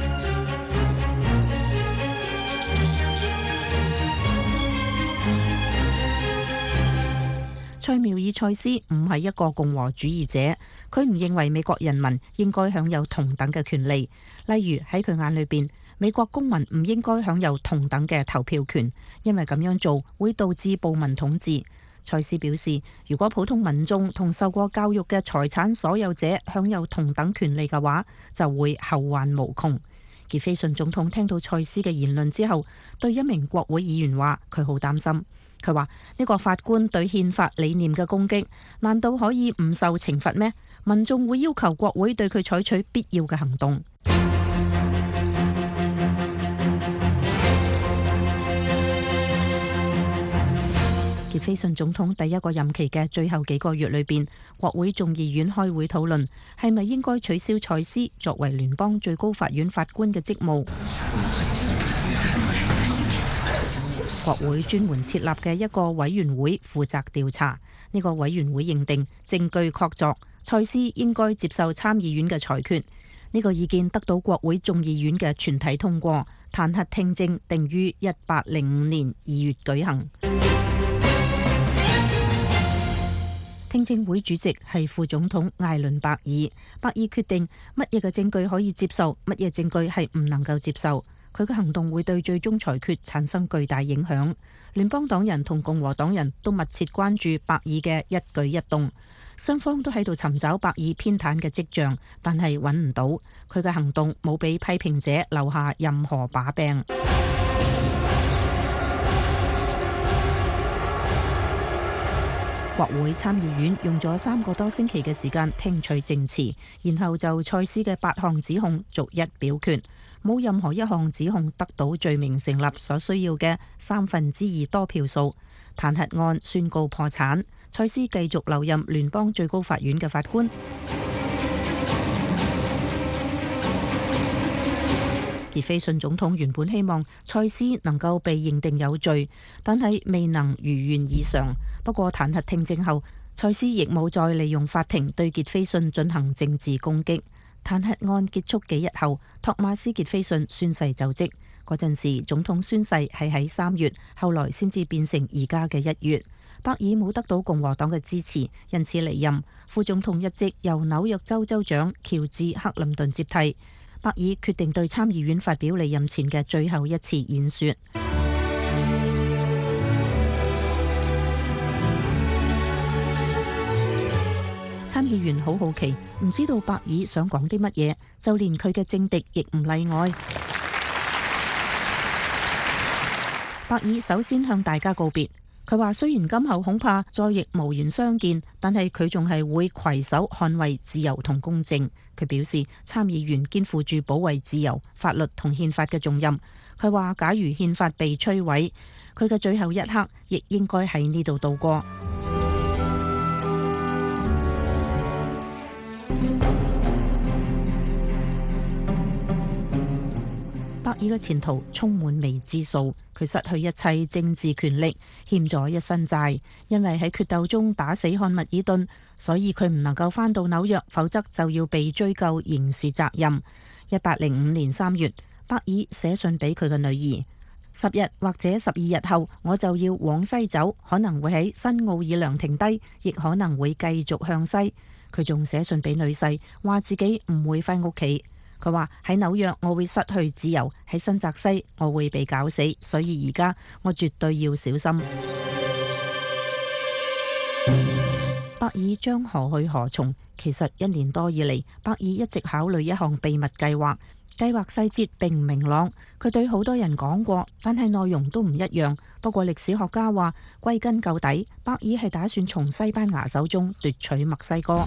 塞繆爾塞斯唔係一個共和主義者，佢唔認為美國人民應該享有同等嘅權利。例如喺佢眼裏邊，美國公民唔應該享有同等嘅投票權，因為咁樣做會導致暴民統治。塞斯表示，如果普通民眾同受過教育嘅財產所有者享有同等權利嘅話，就會後患無窮。傑斐遜總統聽到塞斯嘅言論之後，對一名國會議員話佢好擔心。佢話呢個法官對憲法理念嘅攻擊，難道可以唔受懲罰咩？民眾會要求國會對佢採取必要嘅行動。傑斐遜總統第一個任期嘅最後幾個月裏邊，國會眾議院開會討論係咪應該取消塞斯作為聯邦最高法院法官嘅職務。國會專門設立嘅一個委員會負責調查，呢個委員會認定證據確鑿，塞斯應該接受參議院嘅裁決。呢個意見得到國會眾議院嘅全體通過，彈劾聽證定於一八零五年二月舉行。聽證會主席係副總統艾倫伯爾，伯爾決定乜嘢嘅證據可以接受，乜嘢證據係唔能夠接受。佢嘅行動會對最終裁決產生巨大影響。聯邦黨人同共和黨人都密切關注伯爾嘅一舉一動，雙方都喺度尋找伯爾偏袒嘅跡象，但係揾唔到。佢嘅行動冇俾批評者留下任何把柄。國會參議院用咗三個多星期嘅時間聽取證詞，然後就塞斯嘅八項指控逐一表決。冇任何一項指控得到罪名成立所需要嘅三分之二多票數，彈劾案宣告破產。塞斯繼續留任聯邦最高法院嘅法官。傑斐遜總統原本希望塞斯能夠被認定有罪，但係未能如願以償。不過彈劾聽證後，塞斯亦冇再利用法庭對傑斐遜進行政治攻擊。彈劾案結束幾日後，托馬斯傑斐遜宣誓就職。嗰陣時總統宣誓係喺三月，後來先至變成而家嘅一月。伯爾冇得到共和黨嘅支持，因此離任。副總統一職由紐約州州長喬治克林頓接替。伯爾決定對參議院發表離任前嘅最後一次演說。參議員好好奇，唔知道伯爾想講啲乜嘢，就連佢嘅政敵亦唔例外。伯爾首先向大家告別，佢話雖然今後恐怕再亦無緣相見，但係佢仲係會攜手捍衛自由同公正。佢表示參議員肩負住保衛自由、法律同憲法嘅重任。佢話假如憲法被摧毀，佢嘅最後一刻亦應該喺呢度度過。 爾嘅前途充滿未知數，佢失去一切政治權力，欠咗一身債。因為喺決鬥中打死漢密爾頓，所以佢唔能夠返到紐約，否則就要被追究刑事責任。一八零五年三月，伯爾寫信俾佢嘅女兒：十日或者十二日後，我就要往西走，可能會喺新奧爾良停低，亦可能會繼續向西。佢仲寫信俾女婿，話自己唔會返屋企。佢話喺紐約我會失去自由，喺新澤西我會被搞死，所以而家我絕對要小心。伯爾將何去何從？其實一年多以嚟，伯爾一直考慮一項秘密計劃，計劃細節並唔明朗。佢對好多人講過，但係內容都唔一樣。不過歷史學家話，歸根究底，伯爾係打算從西班牙手中奪取墨西哥。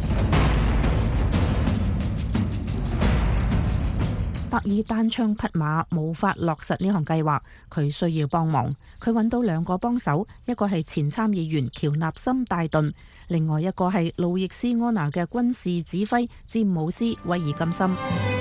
伯爾單槍匹馬無法落實呢項計劃，佢需要幫忙。佢揾到兩個幫手，一個係前參議員喬納森戴頓，另外一個係路易斯安那嘅軍事指揮詹姆斯威爾金森。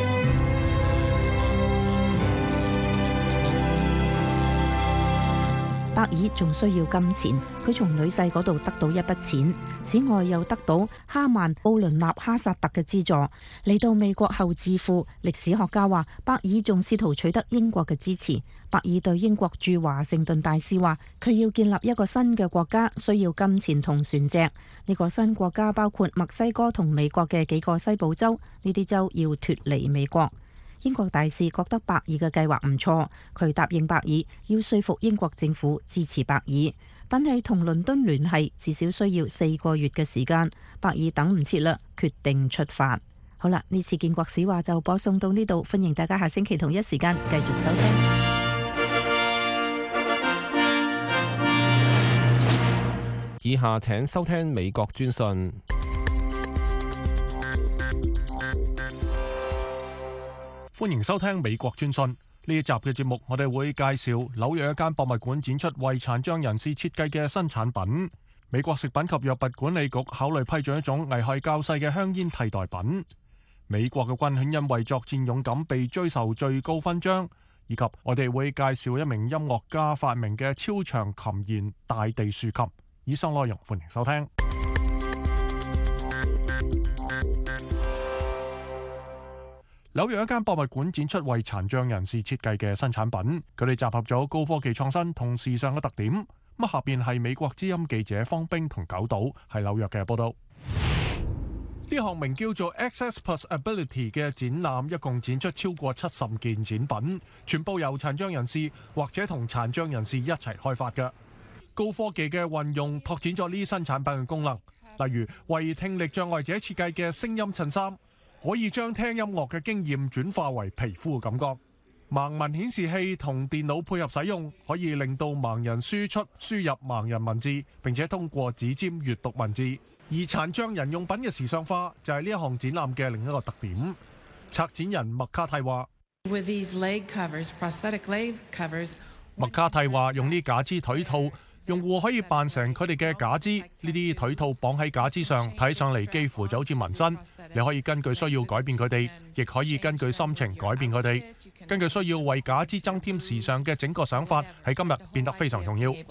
伯爾仲需要金錢，佢從女婿嗰度得到一筆錢，此外又得到哈曼奧倫納哈薩特嘅資助。嚟到美國後致富，歷史學家話伯爾仲試圖取得英國嘅支持。伯爾對英國駐華盛頓大使話，佢要建立一個新嘅國家，需要金錢同船隻。呢個新國家包括墨西哥同美國嘅幾個西部州，呢啲州要脫離美國。英國大使覺得伯爾嘅計劃唔錯，佢答應伯爾要說服英國政府支持伯爾，但係同倫敦聯繫至少需要四個月嘅時間。伯爾等唔切啦，決定出發。好啦，呢次建國史話就播送到呢度，歡迎大家下星期同一時間繼續收聽。 以下請收聽美國專訊。 歡迎收聽美國專訊。呢一集嘅節目，我哋會介紹紐約一間博物館展出為殘障人士設計嘅新產品。美國食品及藥物管理局考慮批准一種危害較細嘅香煙替代品。美國嘅軍犬因為作戰勇敢被追授最高勳章，以及我哋會介紹一名音樂家發明嘅超長琴弦大地豎琴。以上內容歡迎收聽。紐約一間博物館展出為殘障人士設計嘅新產品，佢哋集合咗高科技創新同時尚嘅特點。咁下邊係美國之音記者方冰同九島喺紐約嘅報道。呢項名叫做 Access Plus Ability 嘅展覽，一共展出超過七十件展品，全部由殘障人士或者同殘障人士一齊開發嘅。高科技嘅運用拓展咗呢新產品嘅功能，例如為聽力障礙者設計嘅聲音襯衫，可以將聽音樂嘅經驗轉化為皮膚嘅感覺。盲文顯示器同電腦配合使用，可以令到盲人輸出輸入盲人文字，並且通過指尖閱讀文字。而殘障人用品嘅時尚化就係呢一項展覽嘅另一個特點。策展人麥卡蒂話：麥卡蒂話用呢假肢腿套，用戶可以扮成佢哋嘅假肢，呢啲腿套綁喺假肢上，睇上嚟幾乎就好似紋身。你可以根據需要改變佢哋，亦可以根據心情改變佢哋。根據需要為假肢增添時尚嘅整個想法，喺今日變得非常重要。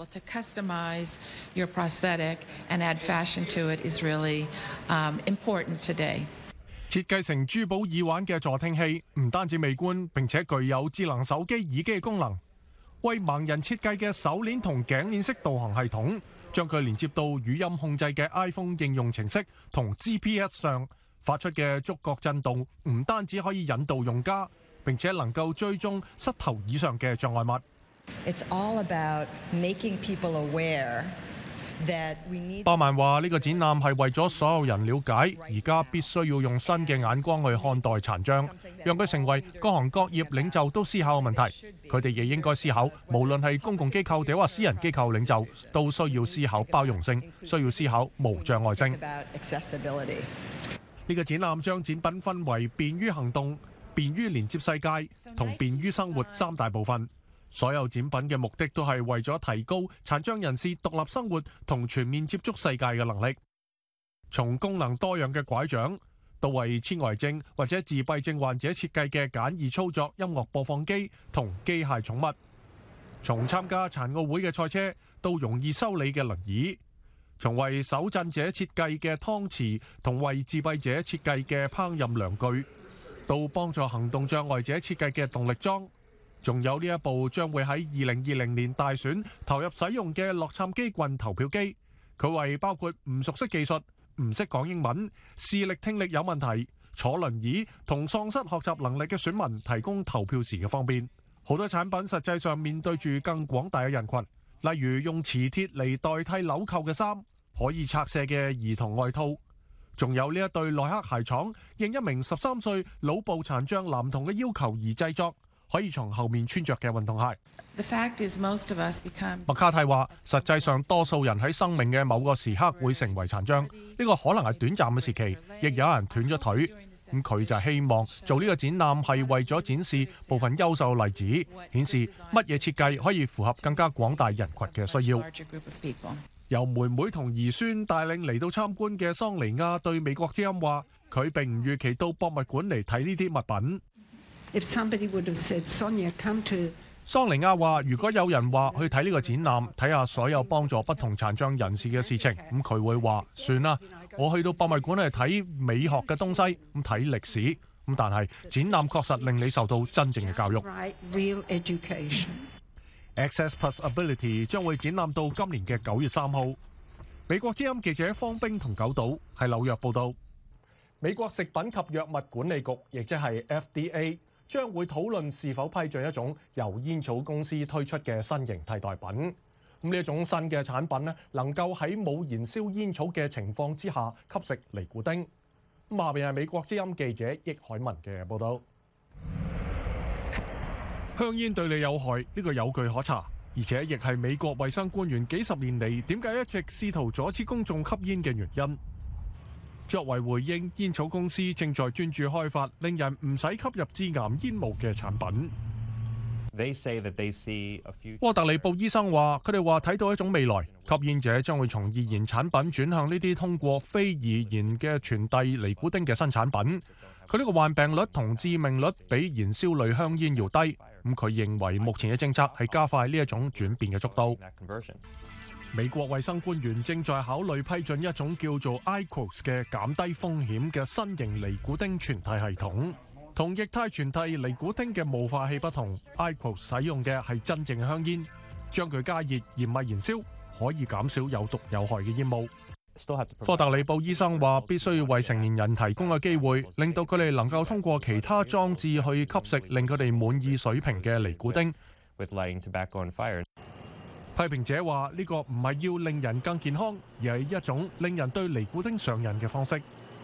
設計成珠寶耳環嘅助聽器，唔單止美觀，並且具有智能手機耳機嘅功能。為盲人設計嘅手鏈同頸鏈式導航系統，將佢連接到語音控制嘅 iPhone 應用程式同 G P S 上，發出嘅觸覺震動唔單止可以引導用家，並且能夠追蹤膝頭以上嘅障礙物。 It's all about making people aware that we need。 巴曼話：呢個展覽係為咗所有人了解，而家必須要用新嘅眼光去看待殘障，讓佢成為各行各業領袖都思考嘅問題。佢哋亦應該思考，無論係公共機構定或私人機構領袖，都需要思考包容性，需要思考無障礙性。呢個展覽將展品分為便於行動、便於連接世界同便於生活三大部分。所有展品嘅目的都係為咗提高殘障人士獨立生活同全面接觸世界嘅能力。從功能多樣嘅拐杖都為痴呆症或者自閉症患者設計嘅簡易操作音樂播放機同機械寵物，從參加殘奧會嘅賽車到容易修理嘅輪椅，從為手震者設計嘅湯匙同為自閉者設計嘅烹飪量具，到幫助行動障礙者設計嘅動力裝，仲有呢一部將會喺二零二零年大選投入使用嘅洛杉磯郡投票機。佢為包括唔熟悉技術、唔識講英文、視力聽力有問題、坐輪椅同喪失學習能力嘅選民提供投票時嘅方便。好多產品實際上面對住更廣大嘅人群，例如用磁鐵嚟代替紐扣嘅衫、可以拆卸嘅兒童外套，仲有呢一對耐克鞋廠應一名十三歲腦部殘障男童嘅要求而製作，可以從後面穿着嘅運動鞋。麥卡蒂話：實際上多數人喺生命嘅某個時刻會成為殘障，呢個可能係短暫嘅時期，亦有人斷咗腿。咁佢就希望做呢個展覽係為咗展示部分優秀例子，顯示乜嘢設計可以符合更加廣大人群嘅需要。由妹妹同兒孫帶領嚟到參觀嘅桑尼亞對美國之音話：佢並唔預期到博物館嚟睇呢啲物品。 If somebody would have said, Sonia, come to 桑尼亞話：如果有人話去睇呢個展覽，睇下所有幫助不同殘障人士嘅事情，咁佢會話：算啦，我去到博物館係睇美學嘅東西，咁睇歷史，咁但係展覽確實令你受到真正嘅教育。Access Plus Ability 將會展覽到今年嘅九月三號。美國之音記者方冰同九島喺紐約報導。美國食品及藥物管理局，亦即係 F D A， 將會討論是否批准一種由煙草公司推出嘅新型替代品。咁呢一種新嘅產品咧，能夠喺冇燃燒煙草嘅情況之下吸食尼古丁。咁下邊係美國之音記者益海文嘅報導。香煙對你有害，呢個有據可查，而且亦係美國衛生官員幾十年嚟點解一直試圖阻止公眾吸煙嘅原因。作為回應，煙草公司正在專注開發令人唔使吸入致癌煙霧嘅產品。沃特利布醫生話：佢哋話睇到一種未來，吸煙者將會從易燃產品轉向呢啲通過非易燃嘅傳遞尼古丁嘅新產品。佢呢個患病率同致命率比燃燒類香煙要低。咁佢認為目前嘅政策係加快呢一種轉變嘅速度。美國衛生官員正在考慮批准一種叫做 IQOS 嘅減低風險嘅新型尼古丁傳遞系統。同液態傳遞尼古丁嘅霧化器不同 ，IQOS 使用嘅係真正嘅香煙，將佢加熱而唔係燃燒，可以減少有毒有害嘅煙霧。科特里布醫生話：必須要為成年人提供嘅機會，令到佢哋能夠通過其他裝置去吸食令佢哋滿意水平嘅尼古丁。批評者話：呢個唔係要令人更健康，而係一種令人對尼古丁上癮嘅方式。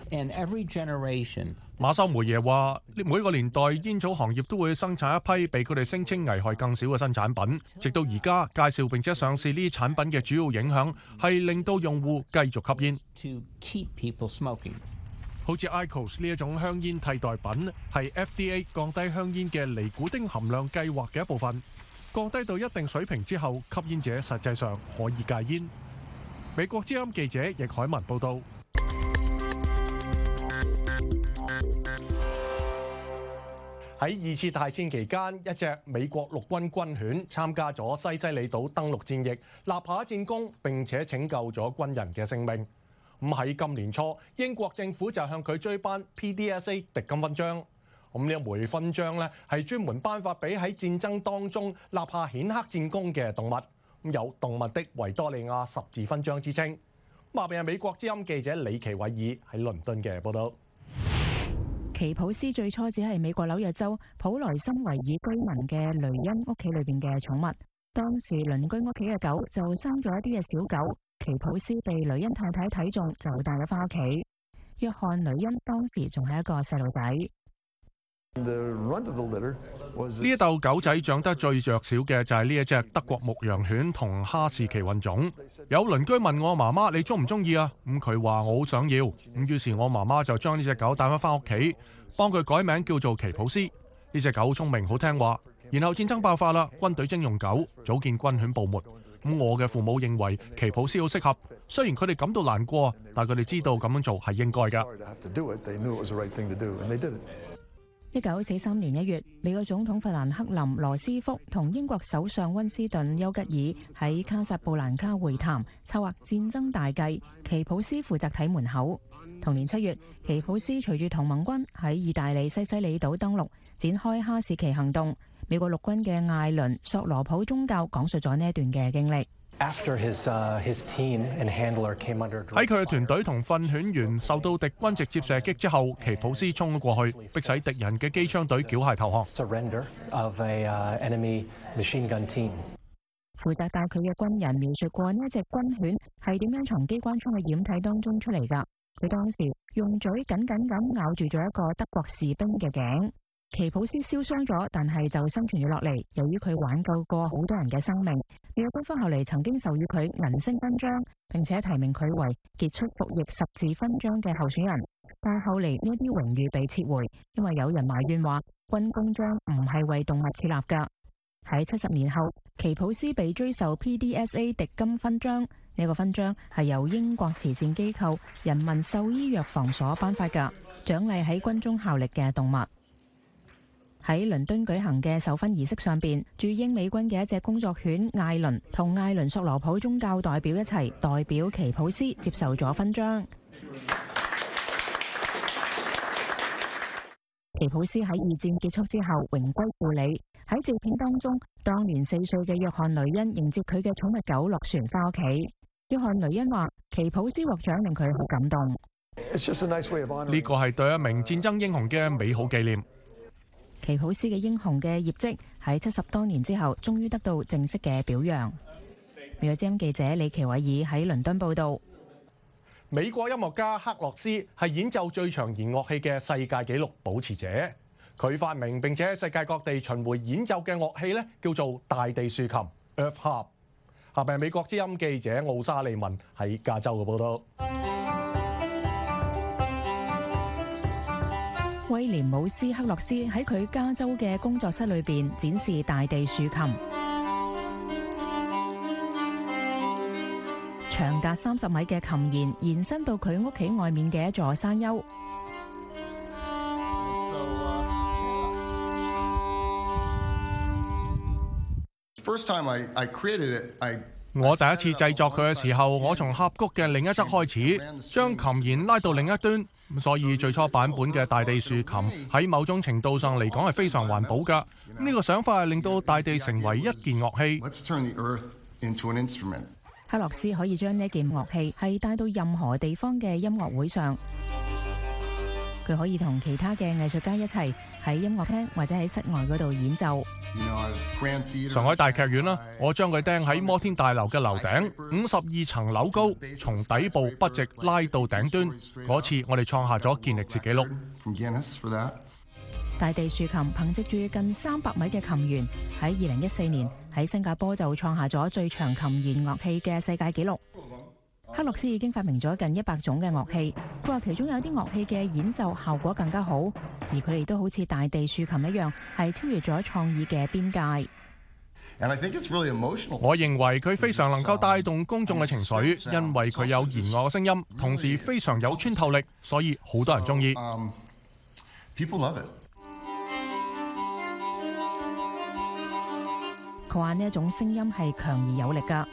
馬修梅耶話：每個年代煙草行業都會生產一批被佢哋聲稱危害更少嘅新產品，直到而家介紹並且上市呢啲產品嘅主要影響係令到用戶繼續吸煙。好似 IQOS 呢一種香煙替代品係 F D A 降低香煙嘅尼古丁含量計劃嘅一部分。降低到一定水平之後，吸煙者實際上可以戒煙。美國之音記者易海文報導。喺二次大戰期間，一隻美國陸軍軍犬參加咗西西里島登陸戰役，立下戰功，並且拯救咗軍人嘅性命。咁喺今年初，英國政府就向佢追頒 P D S A 迪金勳章。咁呢一枚勳章咧，係專門頒發俾喺戰爭當中立下顯赫戰功嘅動物，咁有動物的維多利亞十字勳章之稱。下邊係美國之音記者李奇偉爾喺倫敦嘅報導。 奇普斯最初只係美國紐約州普萊森維爾居民嘅雷恩屋企裏邊嘅寵物，當時鄰居屋企嘅狗就生咗一啲嘅小狗，奇普斯被雷恩太太睇中，就帶咗翻屋企。約翰雷恩當時仲係一個細路仔。 呢一竇狗仔長得最弱小嘅就係呢一隻德國牧羊犬同哈士奇混種。有鄰居問我媽媽：你中唔中意啊？咁佢話我好想要。咁於是我媽媽就將呢隻狗帶翻翻屋企，幫佢改名叫做奇普斯。呢隻狗聰明好聽話。然後戰爭爆發啦，軍隊徵用狗，組建軍犬部門。 咁我嘅父母認為奇普斯好適合，雖然佢哋感到難過，但佢哋知道咁樣做係應該㗎。 一九四三年一月，美國總統富蘭克林羅斯福同英國首相溫斯頓丘吉爾喺卡薩布蘭卡會談，策劃戰爭大計。奇普斯負責睇門口。同年七月，奇普斯隨住同盟軍喺意大利西西里島登陸，展開哈士奇行動。美國陸軍嘅艾倫索羅普宗教講述咗呢一段嘅經歷。 喺佢嘅團隊同訓犬員受到敵軍直接射擊之後，奇普斯衝咗過去，迫使敵人嘅機槍隊繳械投降。 負責帶佢嘅軍人描述過呢一隻軍犬係點樣從機關槍嘅掩體當中出嚟㗎。佢當時用嘴緊緊咁咬住咗一個德國士兵嘅頸。奇普斯燒傷咗，但係就生存咗落嚟。由於佢挽救過好多人嘅生命，美國軍方後嚟曾經授予佢銀星勳章，並且提名佢為傑出服役十字勳章嘅候選人。但係後嚟呢啲榮譽被撤回，因為有人埋怨話軍功章唔係為動物設立㗎。喺七十年後，奇普斯被追授 P D S A 迪金勳章，呢、這個勳章係由英國慈善機構人民獸醫藥房所頒發㗎，獎勵喺軍中效力嘅動物。喺倫敦舉行嘅授勳儀式上邊，駐英美軍嘅一隻工作犬艾倫同艾倫索羅普宗教代表一齊代表奇普斯接受咗勳章。奇普斯喺二戰結束之後榮歸故里。喺照片當中，當年四歲嘅約翰雷恩迎接佢嘅寵物狗落船翻屋企。約翰雷恩話：奇普斯獲獎令佢好感動。 呢個係對一名戰爭英雄嘅美好紀念。 奇普斯嘅英雄嘅業績喺七十多年之後，終於得到正式嘅表揚。美國之音記者李奇偉爾喺倫敦報道。 美國音樂家克洛斯係演奏最長弦樂器嘅世界紀錄保持者。佢發明並且喺世界各地巡迴演奏嘅樂器咧，叫做大地豎琴 （Earth Harp）。下邊係美國之音記者奧沙利文喺加州嘅報道。 威廉姆斯克洛斯喺佢加州嘅工作室裏邊展示大地豎琴，長達三十米嘅琴弦延伸到佢屋企外面嘅一座山丘。 我第一次製作佢嘅時候，我從峽谷嘅另一側開始，將琴弦拉到另一端，所以最初版本嘅大地豎琴喺某種程度上嚟講係非常環保㗎。呢個想法係令到大地成為一件樂器。 克洛斯可以將呢件樂器係帶到任何地方嘅音樂會上。佢可以同其他嘅藝術家一齊喺音樂廳或者喺室外嗰度演奏。 上海大劇院啦，我將佢釘喺摩天大樓嘅樓頂，五十二層樓高，從底部筆直拉到頂端。嗰次我哋創下咗健力士紀錄。 大地豎琴憑藉住近三百米嘅琴弦，喺二零一四年喺新加坡就創下咗最長琴弦樂器嘅世界紀錄。克洛斯已經發明咗近一百種嘅樂器，佢話其中有啲樂器嘅演奏效果更加好，而佢哋都好似大地豎琴一樣，係超越咗創意嘅邊界。 我認為佢非常能夠帶動公眾嘅情緒，因為佢有弦樂嘅聲音，同時非常有穿透力，所以好多人中意。 佢話呢一種聲音係強而有力㗎。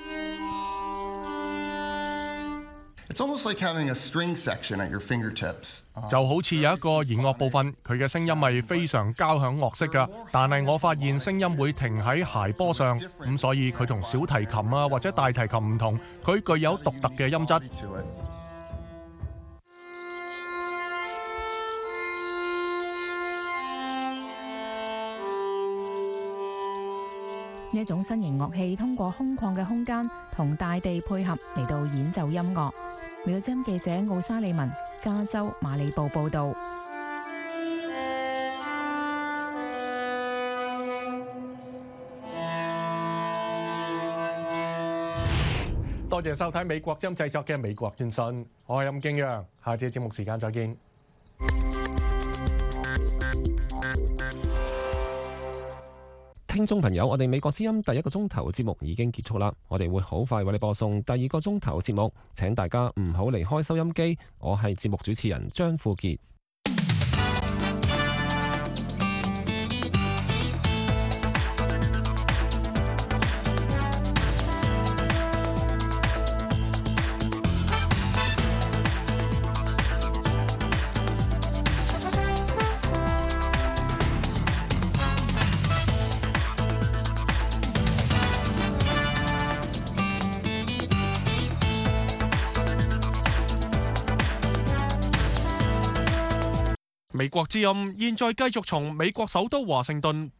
就好似有一個弦樂部分，佢嘅聲音係非常交響樂式㗎，但係我發現聲音會停喺諧波上，咁所以佢同小提琴啊或者大提琴唔同，佢具有獨特嘅音質。 呢一種新型樂器通過空曠嘅空間同大地配合嚟到演奏音樂。美國之音記者奧沙利文，加州馬里布報道。 多謝收睇美國之音製作嘅美國專訊，我係任敬陽，下次節目時間再見。 聽眾朋友，我哋美國之音第一個鐘頭節目已經結束啦，我哋會好快為你播送第二個鐘頭節目，請大家唔好離開收音機。我係節目主持人張富傑。 美國之音現在繼續從美國首都華盛頓